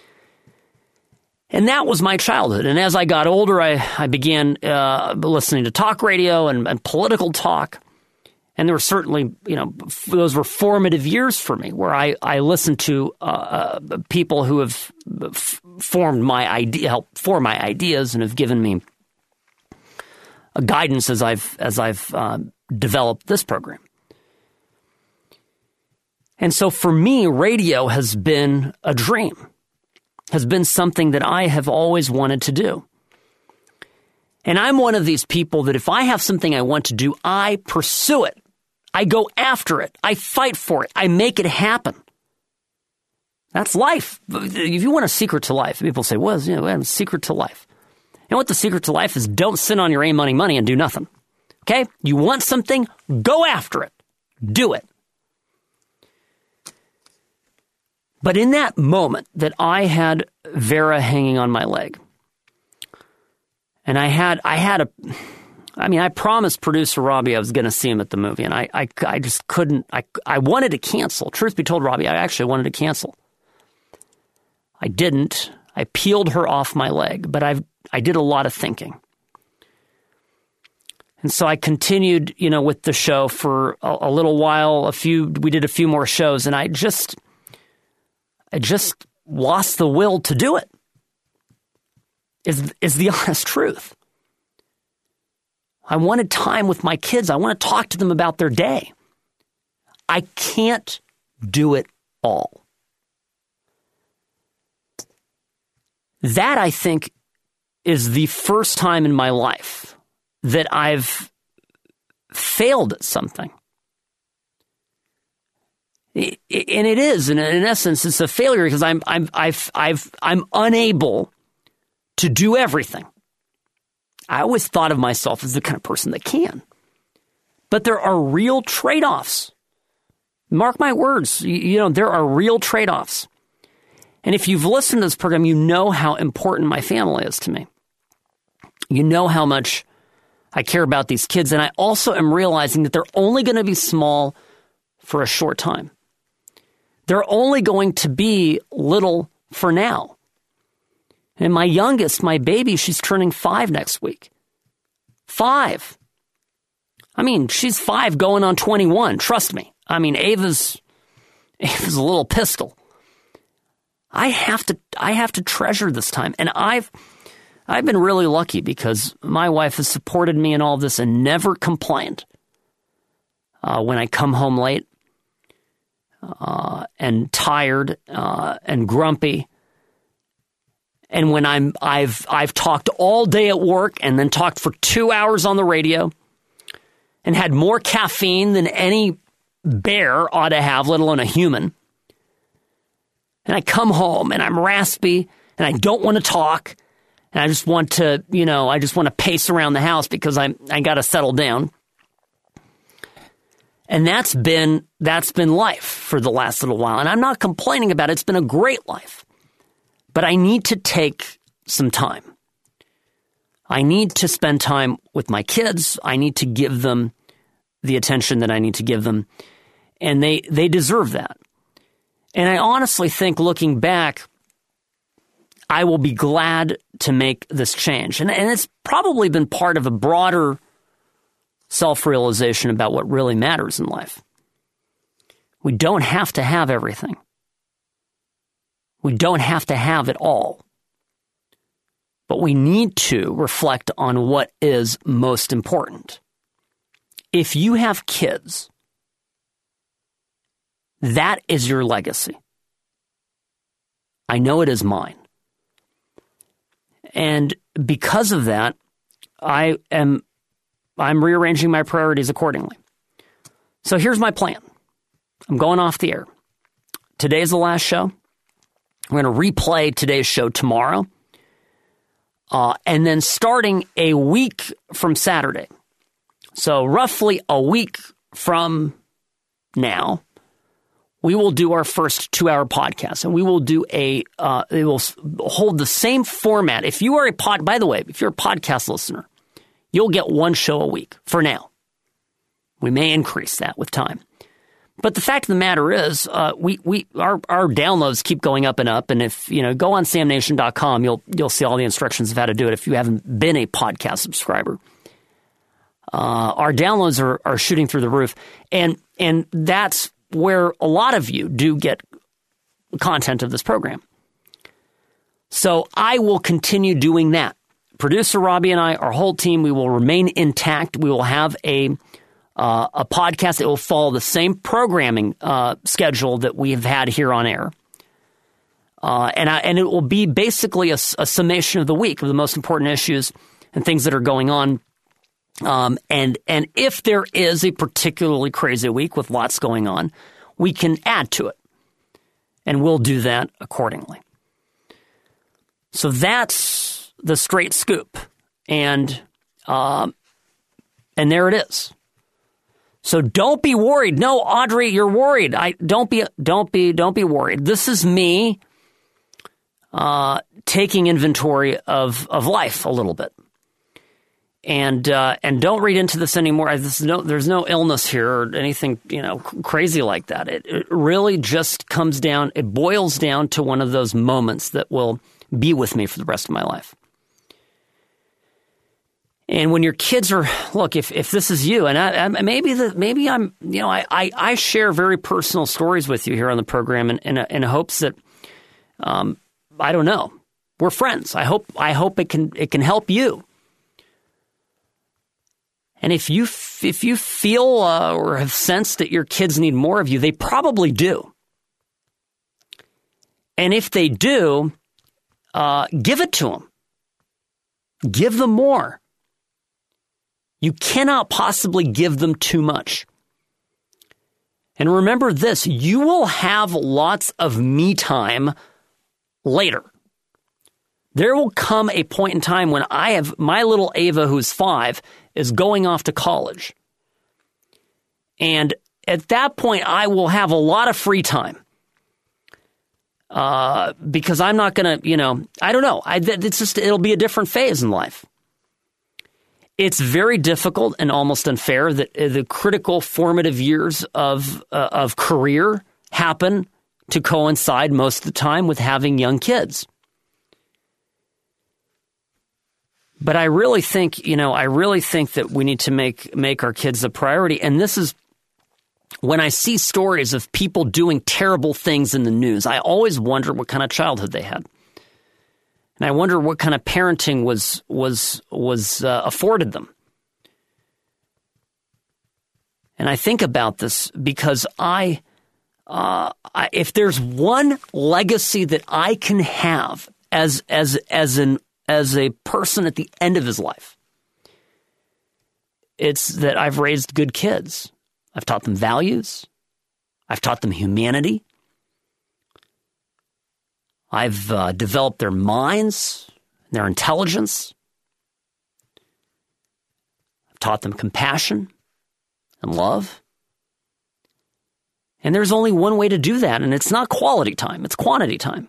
And that was my childhood. And as I got older, I, I began uh, listening to talk radio and, and political talk. And there were certainly, you know, f- those were formative years for me where I, I listened to uh, uh, people who have f- formed my idea, helped form my ideas and have given me a guidance as I've, as I've uh, developed this program. And so for me, radio has been a dream. Has been something that I have always wanted to do. And I'm one of these people that if I have something I want to do, I pursue it. I go after it. I fight for it. I make it happen. That's life. If you want a secret to life, people say, well, you know, a secret to life. You know what the secret to life is? Don't sit on your A money money and do nothing. Okay? You want something, go after it. Do it. But in that moment that I had Vera hanging on my leg, and I had, I had a, I mean, I promised producer Robbie I was going to see him at the movie, and I, I, I just couldn't, I, I wanted to cancel. Truth be told, Robbie, I actually wanted to cancel. I didn't. I peeled her off my leg, but I've, I did a lot of thinking. And so I continued, you know, with the show for a, a little while, a few, we did a few more shows, and I just... I just lost the will to do it, is, is the honest truth. I wanted time with my kids. I want to talk to them about their day. I can't do it all. That, I think, is the first time in my life that I've failed at something. And it is, in, in essence, it's a failure because I'm I'm I've I've I'm unable to do everything. I always thought of myself as the kind of person that can, but there are real trade-offs. Mark my words, you, you know there are real trade-offs. And if you've listened to this program, you know how important my family is to me. You know how much I care about these kids, and I also am realizing that they're only going to be small for a short time. They're only going to be little for now. And my youngest, my baby, she's turning five next week. Five. I mean, she's five going on twenty-one. Trust me. I mean, Ava's, Ava's a little pistol. I have to, I have to treasure this time. And I've, I've been really lucky because my wife has supported me in all of this and never complained uh, when I come home late. uh, and tired uh, and grumpy. And when I'm, I've, I've talked all day at work and then talked for two hours on the radio and had more caffeine than any bear ought to have, let alone a human. And I come home and I'm raspy and I don't want to talk. And I just want to, you know, I just want to pace around the house because I'm, I got to settle down. And that's been, that's been life for the last little while. And I'm not complaining about it. It's been a great life. But I need to take some time. I need to spend time with my kids. I need to give them the attention that I need to give them. And they, they deserve that. And I honestly think, looking back, I will be glad to make this change. And, and it's probably been part of a broader self-realization about what really matters in life. We don't have to have everything. We don't have to have it all. But we need to reflect on what is most important. If you have kids, that is your legacy. I know it is mine. And because of that, I am I'm rearranging my priorities accordingly. So here's my plan. I'm going off the air. Today's the last show. We're going to replay today's show tomorrow. Uh, and then starting a week from Saturday, so roughly a week from now, we will do our first two-hour podcast. And we will do a, uh, it will hold the same format. If you are a pod, by the way, if you're a podcast listener, you'll get one show a week for now. We may increase that with time. But the fact of the matter is, uh, we we our our downloads keep going up and up. And if you know, go on sam nation dot com, you'll you'll see all the instructions of how to do it. If you haven't been a podcast subscriber, uh, our downloads are are shooting through the roof, and and that's where a lot of you do get content of this program. So I will continue doing that. Producer Robbie and I, our whole team, we will remain intact. We will have a Uh, a podcast that will follow the same programming uh, schedule that we have had here on air. Uh, and, I, and it will be basically a, a summation of the week of the most important issues and things that are going on. Um, and, and if there is a particularly crazy week with lots going on, we can add to it. And we'll do that accordingly. So that's the straight scoop. And, uh, and there it is. So don't be worried. No, Audrey, you're worried. I don't be, don't be, don't be worried. This is me uh, taking inventory of of life a little bit, and uh, and don't read into this anymore. This is no, there's no illness here or anything, you know, crazy like that. It, it really just comes down. It boils down to one of those moments that will be with me for the rest of my life. And when your kids are, look, if, if this is you, and I, I, maybe the, maybe I'm, you know, I, I, I share very personal stories with you here on the program in, in, in hopes that, um, I don't know, we're friends. I hope I hope it can it can help you. And if you if you feel uh, or have sensed that your kids need more of you, they probably do. And if they do, uh, give it to them. Give them more. You cannot possibly give them too much. And remember this, you will have lots of me time later. There will come a point in time when I have my little Ava, who's five, is going off to college. And at that point, I will have a lot of free time. Uh, because I'm not going to, you know, I don't know. I, it's just, it'll be a different phase in life. It's very difficult and almost unfair that the critical formative years of uh, of career happen to coincide most of the time with having young kids. But I really think, you know, I really think that we need to make make our kids a priority. And this is when I see stories of people doing terrible things in the news, I always wonder what kind of childhood they had. And I wonder what kind of parenting was was was uh, afforded them. And I think about this because I uh, if there's one legacy that I can have as as as an as a person at the end of his life, it's that I've raised good kids. I've taught them values. I've taught them humanity. I've uh, developed their minds, their intelligence. I've taught them compassion and love. And there's only one way to do that, and it's not quality time, it's quantity time.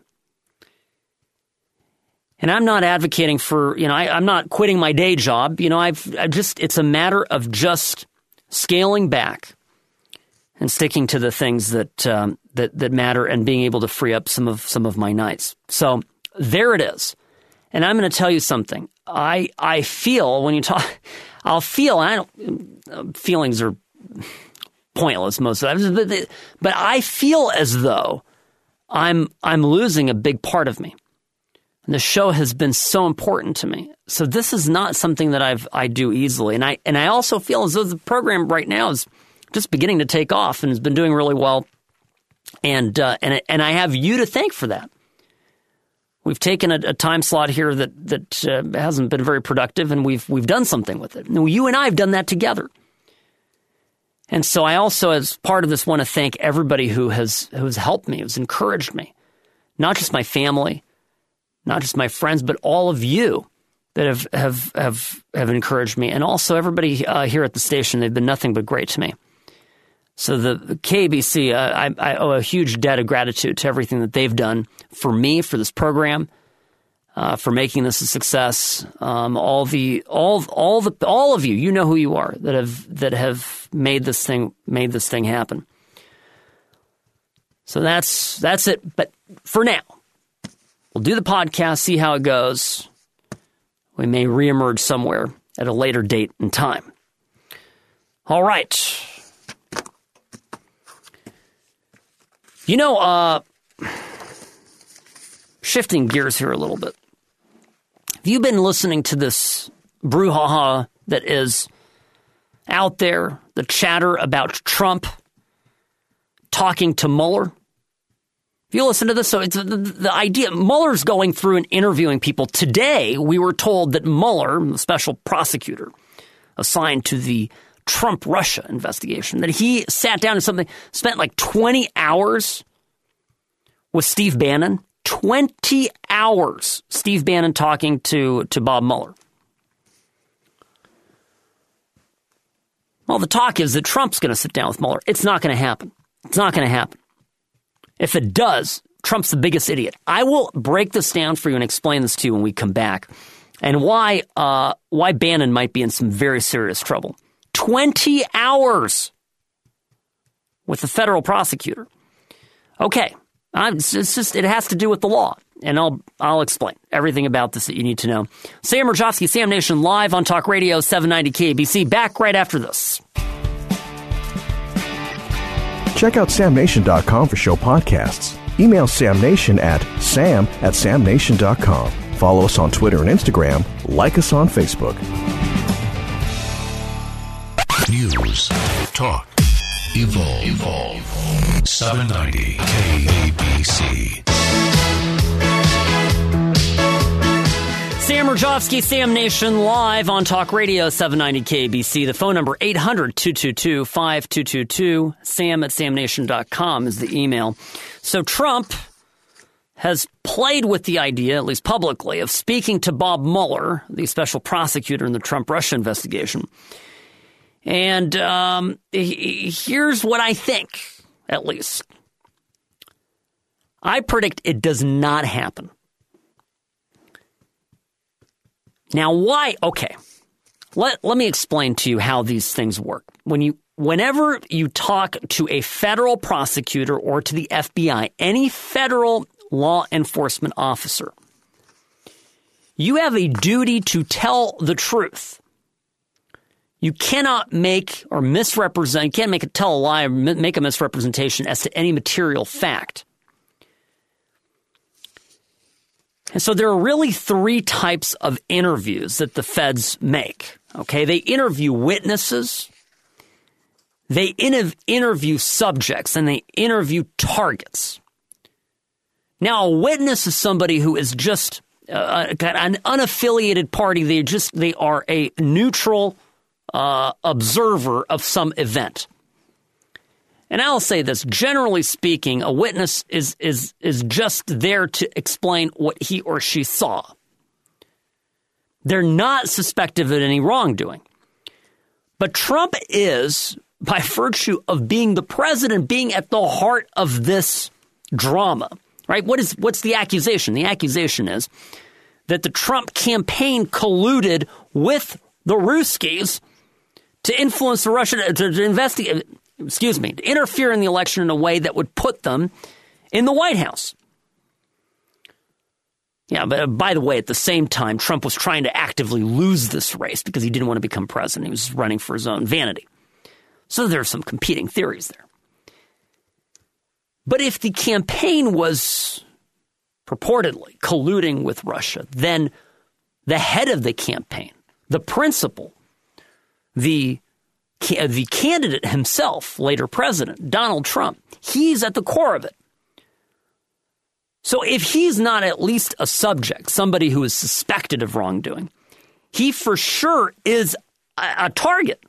And I'm not advocating for, you know, I, I'm not quitting my day job. You know, I've I just, it's a matter of just scaling back and sticking to the things that um, that that matter and being able to free up some of some of my nights. So there it is. And I'm going to tell you something. I I feel when you talk, I'll feel. I don't. Feelings are pointless most of the time, but I feel as though I'm I'm losing a big part of me. And the show has been so important to me. So this is not something that I've I do easily. And I and I also feel as though the program right now is just beginning to take off and has been doing really well. And uh, and and I have you to thank for that. We've taken a, a time slot here that that uh, hasn't been very productive, and we've we've done something with it. And you and I have done that together. And so I also, as part of this, want to thank everybody who has who has helped me, who's encouraged me, not just my family, not just my friends, but all of you that have have have, have encouraged me, and also everybody uh, here at the station. They've been nothing but great to me. So the K A B C, uh, I, I owe a huge debt of gratitude to everything that they've done for me, for this program, uh, for making this a success. Um, all the all all the all of you, you know who you are, that have that have made this thing made this thing happen. So that's that's it. But for now, we'll do the podcast, see how it goes. We may reemerge somewhere at a later date and time. All right. You know, uh, shifting gears here a little bit. Have you been listening to this brouhaha that is out there, the chatter about Trump talking to Mueller? Have you listened to this? So it's the, the idea, Mueller's going through and interviewing people. Today, we were told that Mueller, the special prosecutor assigned to the Trump-Russia investigation, that he sat down and something, spent like twenty hours with Steve Bannon. twenty hours, Steve Bannon talking to, to Bob Mueller. Well, the talk is that Trump's going to sit down with Mueller. It's not going to happen. It's not going to happen. If it does, Trump's the biggest idiot. I will break this down for you and explain this to you when we come back, and why uh, why Bannon might be in some very serious trouble. twenty hours with the federal prosecutor. Okay, I'm, it's just it has to do with the law, and I'll I'll explain everything about this that you need to know. Sam Mirjovsky, Sam Nation, live on Talk Radio seven ninety K A B C. Back right after this. Check out sam nation dot com for show podcasts. Email samnation at sam at sam nation dot com. Follow us on Twitter and Instagram. Like us on Facebook. News, talk, evolve, evolve. seven ninety K A B C. Sam Mirjovsky, Sam Nation, live on Talk Radio seven ninety K A B C. The phone number eight hundred, two two two, five two two two. Sam at sam nation dot com is the email. So Trump has played with the idea, at least publicly, of speaking to Bob Mueller, the special prosecutor in the Trump-Russia investigation. And um, here's what I think, at least. I predict it does not happen. Now, why? Okay. Let, let me explain to you how these things work. When you, whenever you talk to a federal prosecutor or to the F B I, any federal law enforcement officer, you have a duty to tell the truth. You cannot make or misrepresent, you can't make a tell a lie or make a misrepresentation as to any material fact. And so there are really three types of interviews that the feds make. Okay, they interview witnesses, They in- interview subjects and they interview targets. Now, a witness is somebody who is just uh, an unaffiliated party. They just they are a neutral uh, observer of some event. And I'll say this, generally speaking, a witness is is is just there to explain what he or she saw. They're not suspected of any wrongdoing. But Trump is, by virtue of being the president, being at the heart of this drama, right? What is what's the accusation? The accusation is that the Trump campaign colluded with the Ruskies to influence the Russian, to, to investigate, excuse me, to interfere in the election in a way that would put them in the White House. Yeah, but by the way, at the same time, Trump was trying to actively lose this race because he didn't want to become president. He was running for his own vanity. So there are some competing theories there. But if the campaign was purportedly colluding with Russia, then the head of the campaign, the principal, the the candidate himself, later president, Donald Trump, he's at the core of it. So if he's not at least a subject, somebody who is suspected of wrongdoing, he for sure is a, a target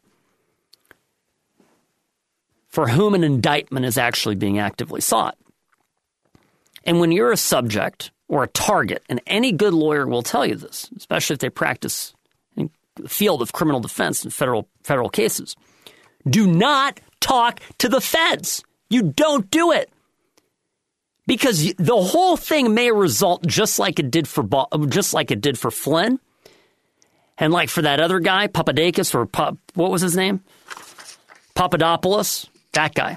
for whom an indictment is actually being actively sought. And when you're a subject or a target, and any good lawyer will tell you this, especially if they practice in the field of criminal defense in federal federal cases, do not talk to the feds. You don't do it. Because the whole thing may result just like it did for just like it did for Flynn, and like for that other guy, Papadakis, or Pop, what was his name? Papadopoulos, that guy.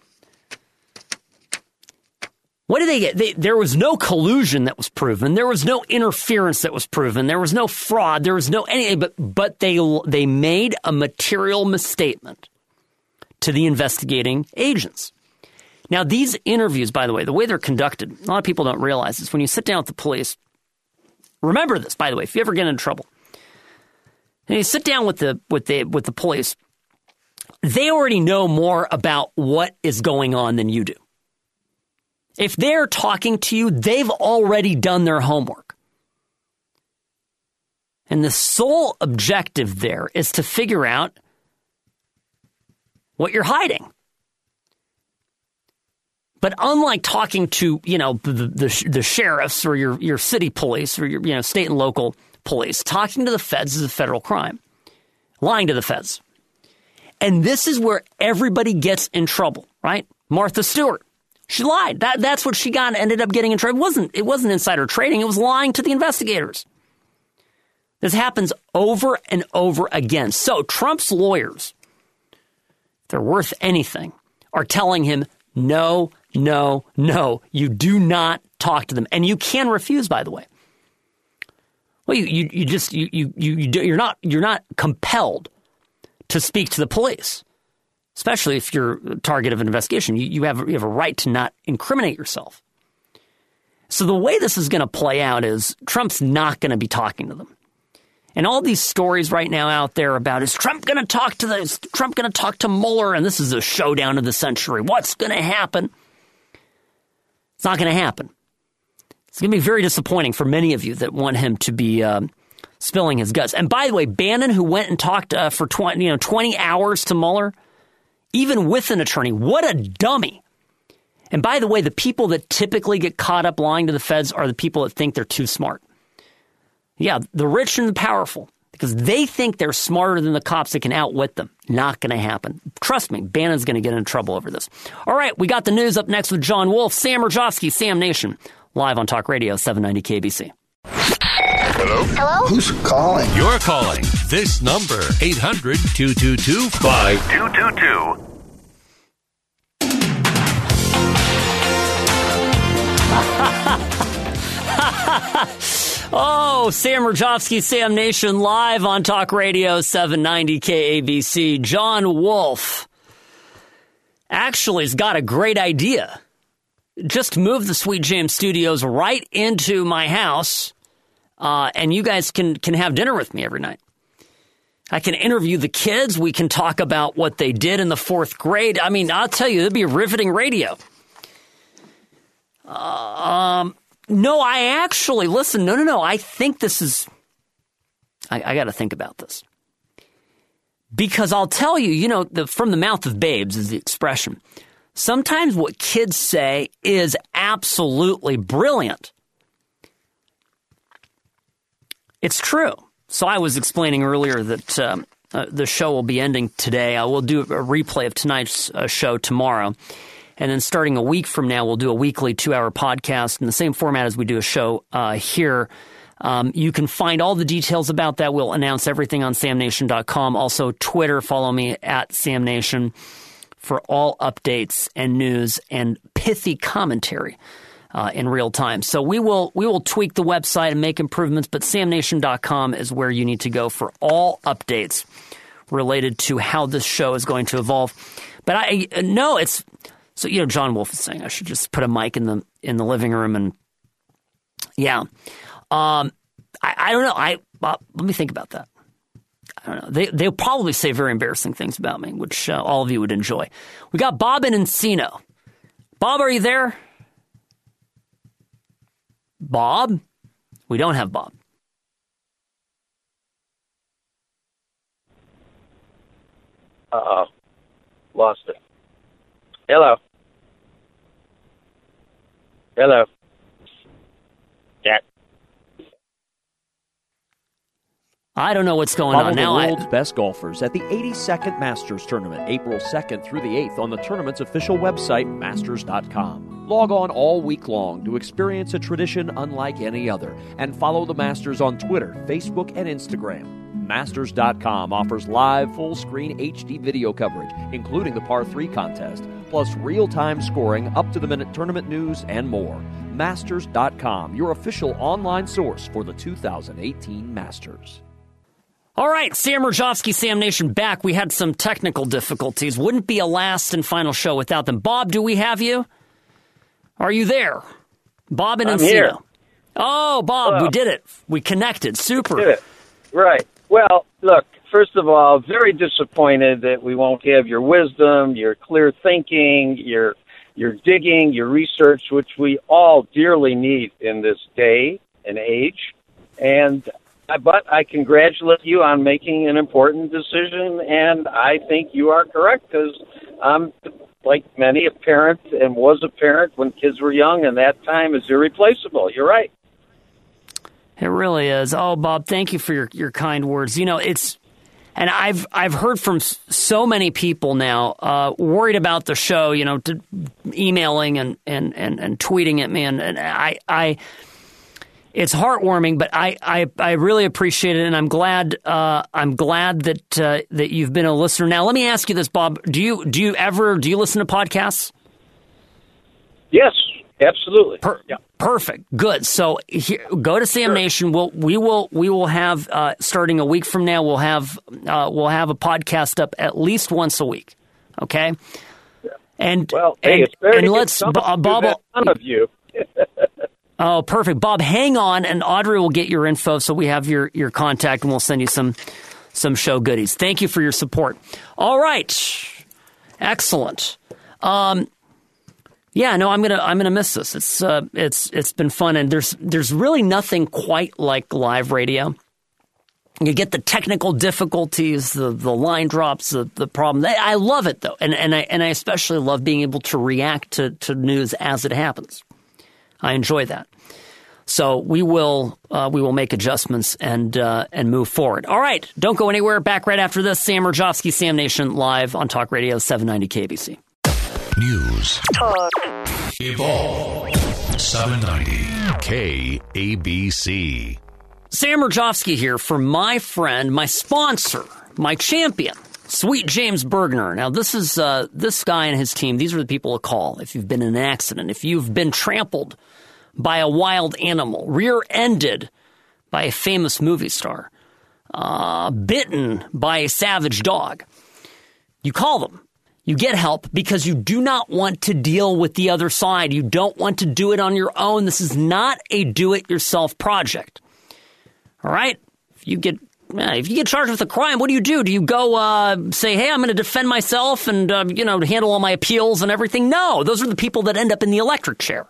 What did they get? They, there was no collusion that was proven. There was no interference that was proven. There was no fraud. There was no anything. But but they they made a material misstatement to the investigating agents. Now, these interviews, by the way, the way they're conducted, a lot of people don't realize this. When you sit down with the police, remember this, by the way, if you ever get in trouble, and you sit down with the with the with the police, they already know more about what is going on than you do. If they're talking to you, they've already done their homework. And the sole objective there is to figure out what you're hiding. But unlike talking to, you know, the, the the sheriffs or your, your city police or your, you know, state and local police, talking to the feds is a federal crime. Lying to the feds. And this is where everybody gets in trouble, right? Martha Stewart, she lied. That that's what she got and ended up getting in trouble. It wasn't it wasn't insider trading. It was lying to the investigators. This happens over and over again. So Trump's lawyers, if they're worth anything, are telling him, no, no, no, you do not talk to them. And you can refuse, by the way. Well, you, you, you just, you, you, you, do, you're not, you're not compelled to speak to the police, especially if you're a target of an investigation. You, you have, you have a right to not incriminate yourself. So the way this is going to play out is Trump's not going to be talking to them. And all these stories right now out there about, is Trump going to talk to the, is Trump going to talk to Mueller? And this is a showdown of the century. What's going to happen? It's not going to happen. It's going to be very disappointing for many of you that want him to be um, spilling his guts. And by the way, Bannon, who went and talked uh, for twenty, you know, twenty hours to Mueller, even with an attorney, what a dummy. And by the way, the people that typically get caught up lying to the feds are the people that think they're too smart. Yeah, the rich and the powerful, because they think they're smarter than the cops that can outwit them. Not going to happen. Trust me, Bannon's going to get in trouble over this. All right, we got the news up next with John Wolf, Sam Rajovsky, Sam Nation, live on Talk Radio seven ninety K B C. Hello? Hello? Who's calling? You're calling this number, eight hundred, two two two, five two two two. Oh, Sam Rajovsky, Sam Nation, live on Talk Radio seven ninety K A B C. John Wolf actually has got a great idea. Just move the Sweet Jam Studios right into my house, uh, and you guys can, can have dinner with me every night. I can interview the kids. We can talk about what they did in the fourth grade. I mean, I'll tell you, it'd be riveting radio. Uh, um, no, I actually, listen, no, no, no. I think this is, I, I got to think about this. Because I'll tell you, you know, the, from the mouth of babes is the expression. Sometimes what kids say is absolutely brilliant. It's true. So I was explaining earlier that um, uh, the show will be ending today. I will do a replay of tonight's uh, show tomorrow. And then starting a week from now, we'll do a weekly two-hour podcast in the same format as we do a show uh, here. Um, you can find all the details about that. We'll announce everything on sam nation dot com. Also, Twitter, follow me at samnation for all updates and news and pithy commentary uh, in real time. So we will we will tweak the website and make improvements, but sam nation dot com is where you need to go for all updates related to how this show is going to evolve. But I no, it's so you know John Wolf is saying I should just put a mic in the in the living room and yeah. Um, I, I don't know. I uh, let me think about that. I don't know. They they'll probably say very embarrassing things about me, which uh, all of you would enjoy. We got Bob in Encino. Bob, are you there? Bob? We don't have Bob. Uh-oh. Lost it. Hello. Hello. Yeah. I don't know what's going Follow on the now. world's I... best golfers at the eighty-second Masters Tournament, April second through the eighth on the tournament's official website, masters dot com. Log on all week long to experience a tradition unlike any other, and follow the Masters on Twitter, Facebook, and Instagram. Masters dot com offers live, full-screen H D video coverage, including the par three contest, plus real-time scoring, up-to-the-minute tournament news, and more. Masters dot com, your official online source for the two thousand eighteen Masters. All right, Sam Rajovsky, Sam Nation back. We had some technical difficulties. Wouldn't be a last and final show without them. Bob, do we have you? Are you there? Bob and I'm Encino. here. Oh, Bob, Hello. we did it. We connected. Super. Did it. Right. Well, look, first of all, very disappointed that we won't have your wisdom, your clear thinking, your your digging, your research, which we all dearly need in this day and age. And But I congratulate you on making an important decision, and I think you are correct because I'm, like many, a parent and was a parent when kids were young, and that time is irreplaceable. You're right. It really is. Oh, Bob, thank you for your, your kind words. You know, it's, and I've I've heard from so many people now uh, worried about the show, you know, to, emailing and, and, and, and tweeting at me, and, and I I. It's heartwarming, but I, I, I really appreciate it, and I'm glad uh, I'm glad that uh, that you've been a listener. Now, let me ask you this, Bob: Do you do you ever do you listen to podcasts? Yes, absolutely. Per- yeah. Perfect, good. So here, go to Sam sure. Nation. We'll we will we will have uh, starting a week from now. We'll have uh, we'll have a podcast up at least once a week. Okay. Yeah. And well, and, hey, it's very and let's good uh, Bob. None of you. Oh, perfect. Bob, hang on, and Audrey will get your info so we have your, your contact, and we'll send you some some show goodies. Thank you for your support. All right. Excellent. Um, yeah, no, I'm gonna I'm gonna miss this. It's uh, it's it's been fun, and there's there's really nothing quite like live radio. You get the technical difficulties, the, the line drops, the, the problem. I love it though, and and I and I especially love being able to react to, to news as it happens. I enjoy that. So we will uh, we will make adjustments and uh, and move forward. All right, don't go anywhere. Back right after this. Sam Rajovsky, Sam Nation, live on Talk Radio seven ninety K B C. News. Talk. Evolve. seven ninety K A B C. Sam Rajovsky here for my friend, my sponsor, my champion, Sweet James Bergner. Now, this is uh, this guy and his team. These are the people to call if you've been in an accident, if you've been trampled by a wild animal, rear-ended by a famous movie star, uh, bitten by a savage dog. You call them. You get help because you do not want to deal with the other side. You don't want to do it on your own. This is not a do-it-yourself project. All right? If you get Yeah, if you get charged with a crime, what do you do? Do you go uh, say, hey, I'm going to defend myself and, uh, you know, handle all my appeals and everything? No, those are the people that end up in the electric chair.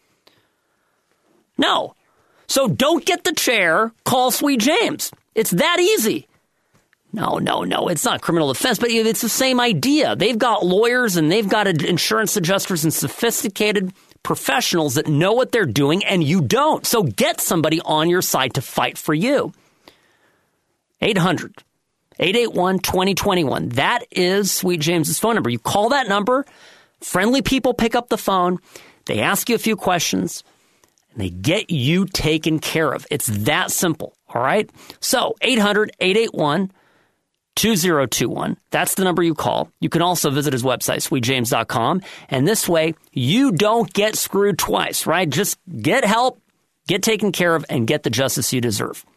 No. So don't get the chair, call Sweet James. It's that easy. No, no, no, it's not criminal defense, but it's the same idea. They've got lawyers and they've got insurance adjusters and sophisticated professionals that know what they're doing, and you don't. So get somebody on your side to fight for you. eight hundred, eight eight one, two zero two one. That is Sweet James's phone number. You call that number, friendly people pick up the phone, they ask you a few questions, and they get you taken care of. It's that simple, all right? So eight hundred, eight eight one, two zero two one. That's the number you call. You can also visit his website, sweet james dot com, and this way you don't get screwed twice, right? Just get help, get taken care of, and get the justice you deserve.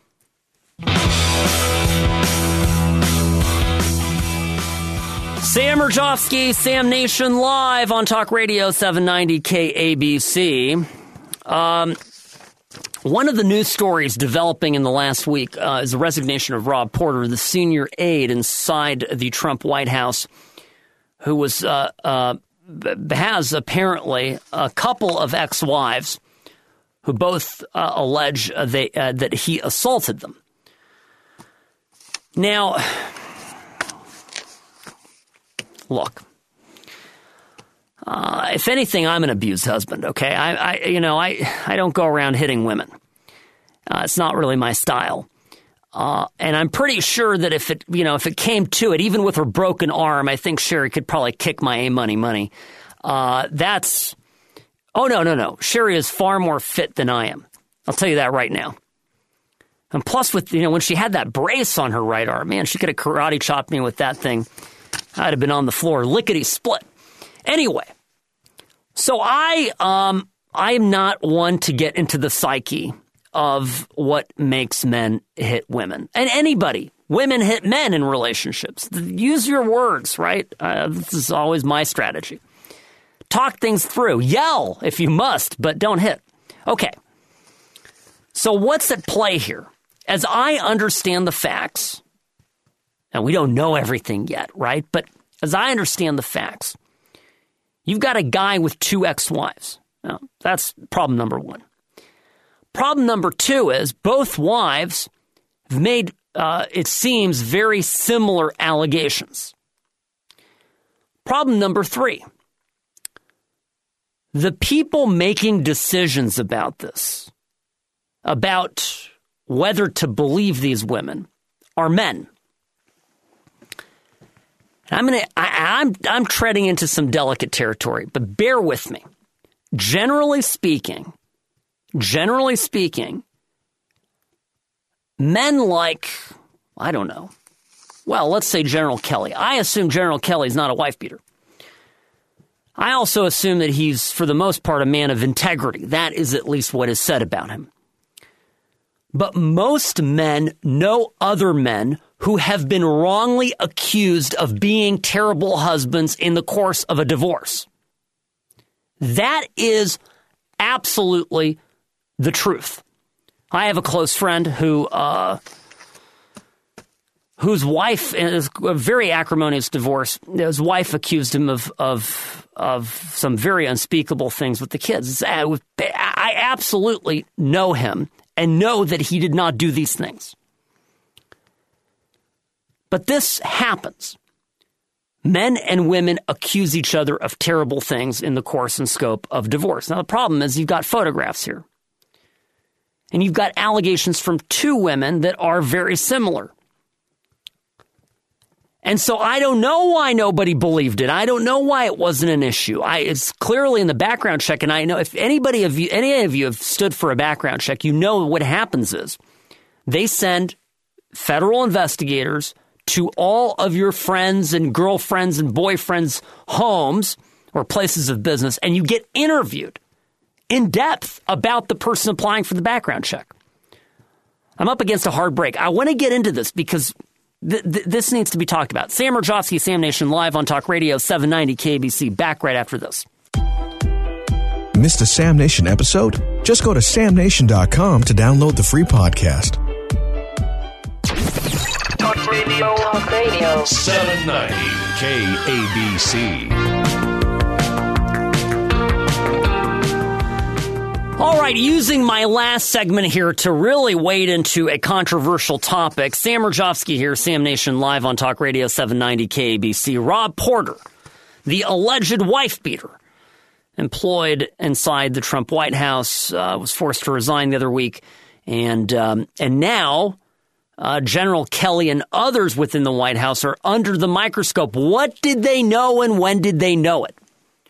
Sam Mirjovsky, Sam Nation Live on Talk Radio seven ninety K A B C. Um, one of the news stories developing in the last week uh, is the resignation of Rob Porter, the senior aide inside the Trump White House, who was uh, uh, has apparently a couple of ex-wives who both uh, allege uh, they, uh, that he assaulted them. Now, look, uh, if anything, I'm an abused husband, okay? I, I you know, I, I don't go around hitting women. Uh, it's not really my style. Uh, and I'm pretty sure that if it, you know, if it came to it, even with her broken arm, I think Sherry could probably kick my A-money money. Uh, that's, oh, no, no, no. Sherry is far more fit than I am. I'll tell you that right now. And plus, with, you know, when she had that brace on her right arm, man, she could have karate chopped me with that thing. I'd have been on the floor, lickety split. Anyway, so I, um, I am not one to get into the psyche of what makes men hit women. And anybody, women hit men in relationships. Use your words, right? Uh, this is always my strategy. Talk things through. Yell if you must, but don't hit. Okay. So what's at play here? As I understand the facts, and we don't know everything yet, right? But as I understand the facts, you've got a guy with two ex-wives. Now, that's problem number one. Problem number two is both wives have made, uh, it seems, very similar allegations. Problem number three, the people making decisions about this, about whether to believe these women, are men. I'm gonna, I, I'm, I'm treading into some delicate territory, but bear with me. Generally speaking, generally speaking, men like, I don't know, well, let's say General Kelly. I assume General Kelly is not a wife beater. I also assume that he's, for the most part, a man of integrity. That is at least what is said about him. But most men know other men who have been wrongly accused of being terrible husbands in the course of a divorce. That is absolutely the truth. I have a close friend who, uh, whose wife, is a very acrimonious divorce, his wife accused him of, of, of some very unspeakable things with the kids. I absolutely know him and know that he did not do these things. But this happens. Men and women accuse each other of terrible things in the course and scope of divorce. Now, the problem is you've got photographs here. And you've got allegations from two women that are very similar. And so I don't know why nobody believed it. I don't know why it wasn't an issue. I, it's clearly in the background check, and I know if anybody of you, any of you have stood for a background check, you know what happens is they send federal investigators to all of your friends and girlfriends and boyfriends' homes or places of business, and you get interviewed in depth about the person applying for the background check. I'm up against a hard break. I want to get into this because th- th- this needs to be talked about. Sam Mirjovsky, Sam Nation Live on Talk Radio seven ninety K A B C. Back right after this. Missed a Sam Nation episode? Just go to sam nation dot com to download the free podcast. Talk Radio. Talk Radio. seven ninety K A B C. All right, using my last segment here to really wade into a controversial topic. Sam Rajovsky here, Sam Nation, live on Talk Radio seven ninety K A B C. Rob Porter, the alleged wife beater, employed inside the Trump White House, uh, was forced to resign the other week. And, um, and now uh, General Kelly and others within the White House are under the microscope. What did they know and when did they know it?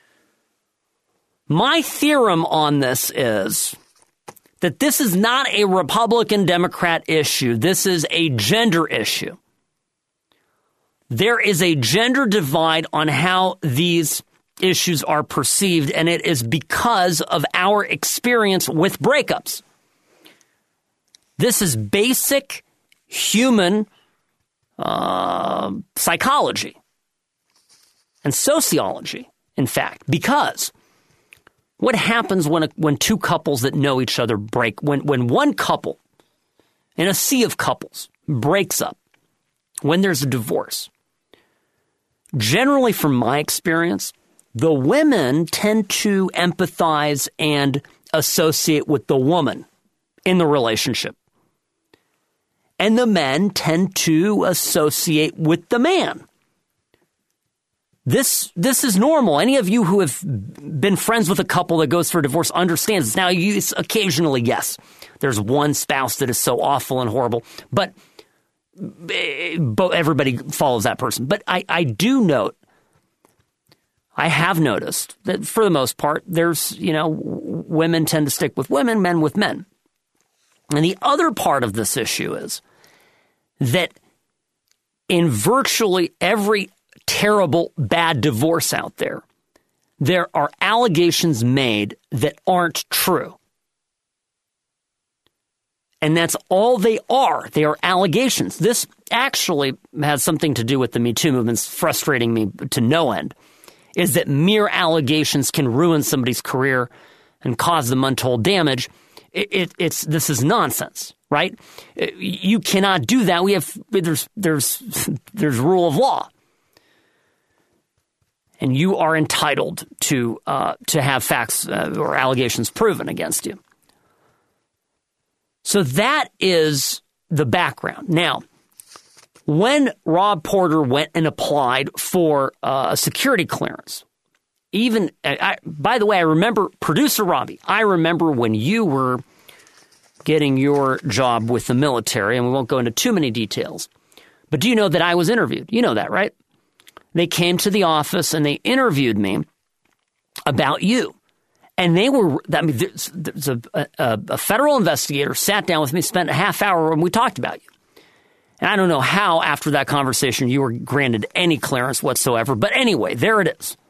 My theorem on this is that this is not a Republican-Democrat issue. This is a gender issue. There is a gender divide on how these issues are perceived, and it is because of our experience with breakups. This is basic human uh, psychology and sociology, in fact, because what happens when a, when two couples that know each other break, when, when one couple in a sea of couples breaks up, when there's a divorce? Generally, from my experience, the women tend to empathize and associate with the woman in the relationship. And the men tend to associate with the man. This this is normal. Any of you who have been friends with a couple that goes for a divorce understands this. Now, you, occasionally, yes, there's one spouse that is so awful and horrible, but, but everybody follows that person. But I, I do note, I have noticed that for the most part, there's, you know, women tend to stick with women, men with men. And the other part of this issue is that in virtually every terrible, bad divorce out there, there are allegations made that aren't true. And that's all they are. They are allegations. This actually has something to do with the Me Too movement. It's frustrating me to no end, is that mere allegations can ruin somebody's career and cause them untold damage. It, it, it's this is nonsense, right? You cannot do that. We have there's there's there's rule of law. And you are entitled to uh, to have facts uh, or allegations proven against you. So that is the background. Now, when Rob Porter went and applied for uh, a security clearance, even I, by the way, I remember producer Robbie. I remember when you were getting your job with the military, and we won't go into too many details. But do you know that I was interviewed? You know that, right? They came to the office and they interviewed me about you. And they were, I mean, there's, there's a, a, a federal investigator sat down with me, spent a half hour, and we talked about you. And I don't know how after that conversation you were granted any clearance whatsoever. But anyway, there it is.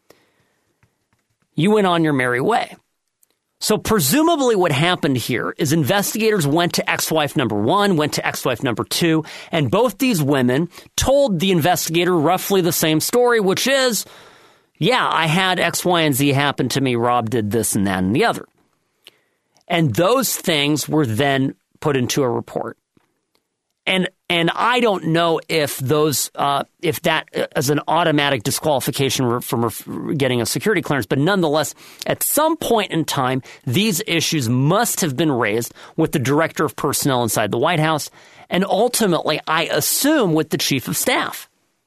You went on your merry way. So presumably what happened here is investigators went to ex-wife number one, went to ex-wife number two, and both these women told the investigator roughly the same story, which is, yeah, I had X, Y, and Z happen to me. Rob did this and that and the other. And those things were then put into a report. And and I don't know if those uh, if that is an automatic disqualification from getting a security clearance, but nonetheless, at some point in time, these issues must have been raised with the director of personnel inside the White House, and ultimately, I assume, with the chief of staff.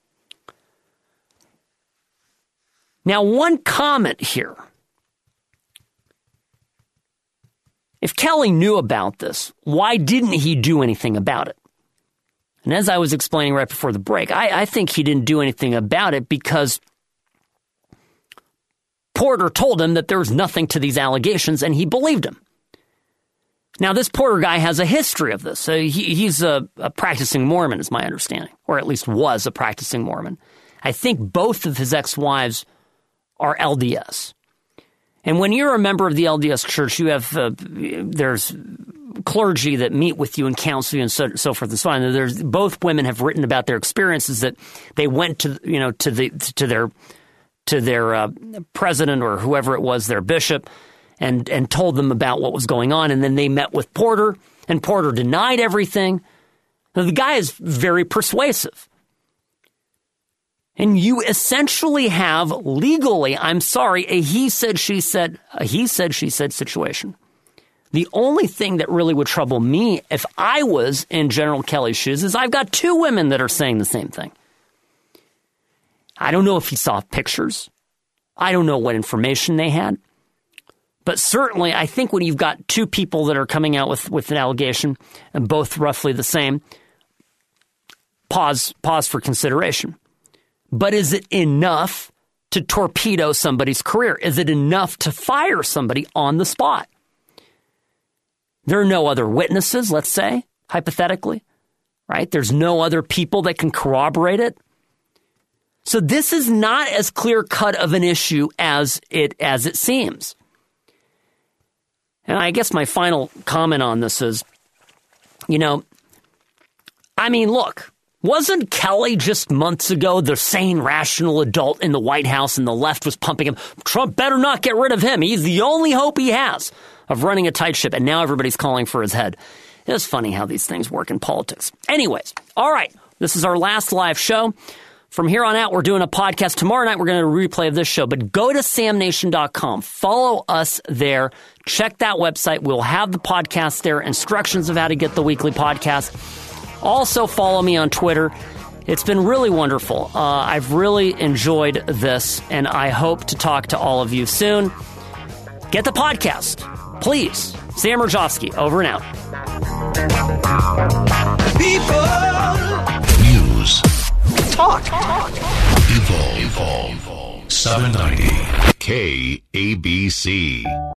Now, one comment here. If Kelly knew about this, why didn't he do anything about it? And as I was explaining right before the break, I, I think he didn't do anything about it because Porter told him that there was nothing to these allegations, and he believed him. Now, this Porter guy has a history of this. So he, he's a, a practicing Mormon, is my understanding, or at least was a practicing Mormon. I think both of his ex-wives are L D S. And when you're a member of the L D S church, you have uh, there's clergy that meet with you and counsel you and so, so forth and so on. There's both women have written about their experiences that they went to you know to the to their to their uh, president or whoever it was, their bishop, and and told them about what was going on. And then they met with Porter, and Porter denied everything. The guy is very persuasive. And you essentially have legally, I'm sorry, a he said, she said, a he said, she said situation. The only thing that really would trouble me if I was in General Kelly's shoes is I've got two women that are saying the same thing. I don't know if he saw pictures. I don't know what information they had. But certainly, I think when you've got two people that are coming out with, with an allegation and both roughly the same, pause, pause for consideration. But is it enough to torpedo somebody's career? Is it enough to fire somebody on the spot? There are no other witnesses, let's say, hypothetically, right? There's no other people that can corroborate it. So this is not as clear-cut of an issue as it as it seems. And I guess my final comment on this is, you know, I mean, look, wasn't Kelly just months ago the sane, rational adult in the White House and the left was pumping him? Trump better not get rid of him. He's the only hope he has of running a tight ship, and now everybody's calling for his head. It's funny how these things work in politics. Anyways, all right, this is our last live show. From here on out, we're doing a podcast. Tomorrow night, we're going to replay of this show, but go to sam nation dot com. Follow us there. Check that website. We'll have the podcast there, instructions of how to get the weekly podcast. Also, follow me on Twitter. It's been really wonderful. Uh, I've really enjoyed this, and I hope to talk to all of you soon. Get the podcast, please. Sam Rajovsky, over and out. People. News. Talk. Talk. Evolve. Evolve. seven ninety K A B C.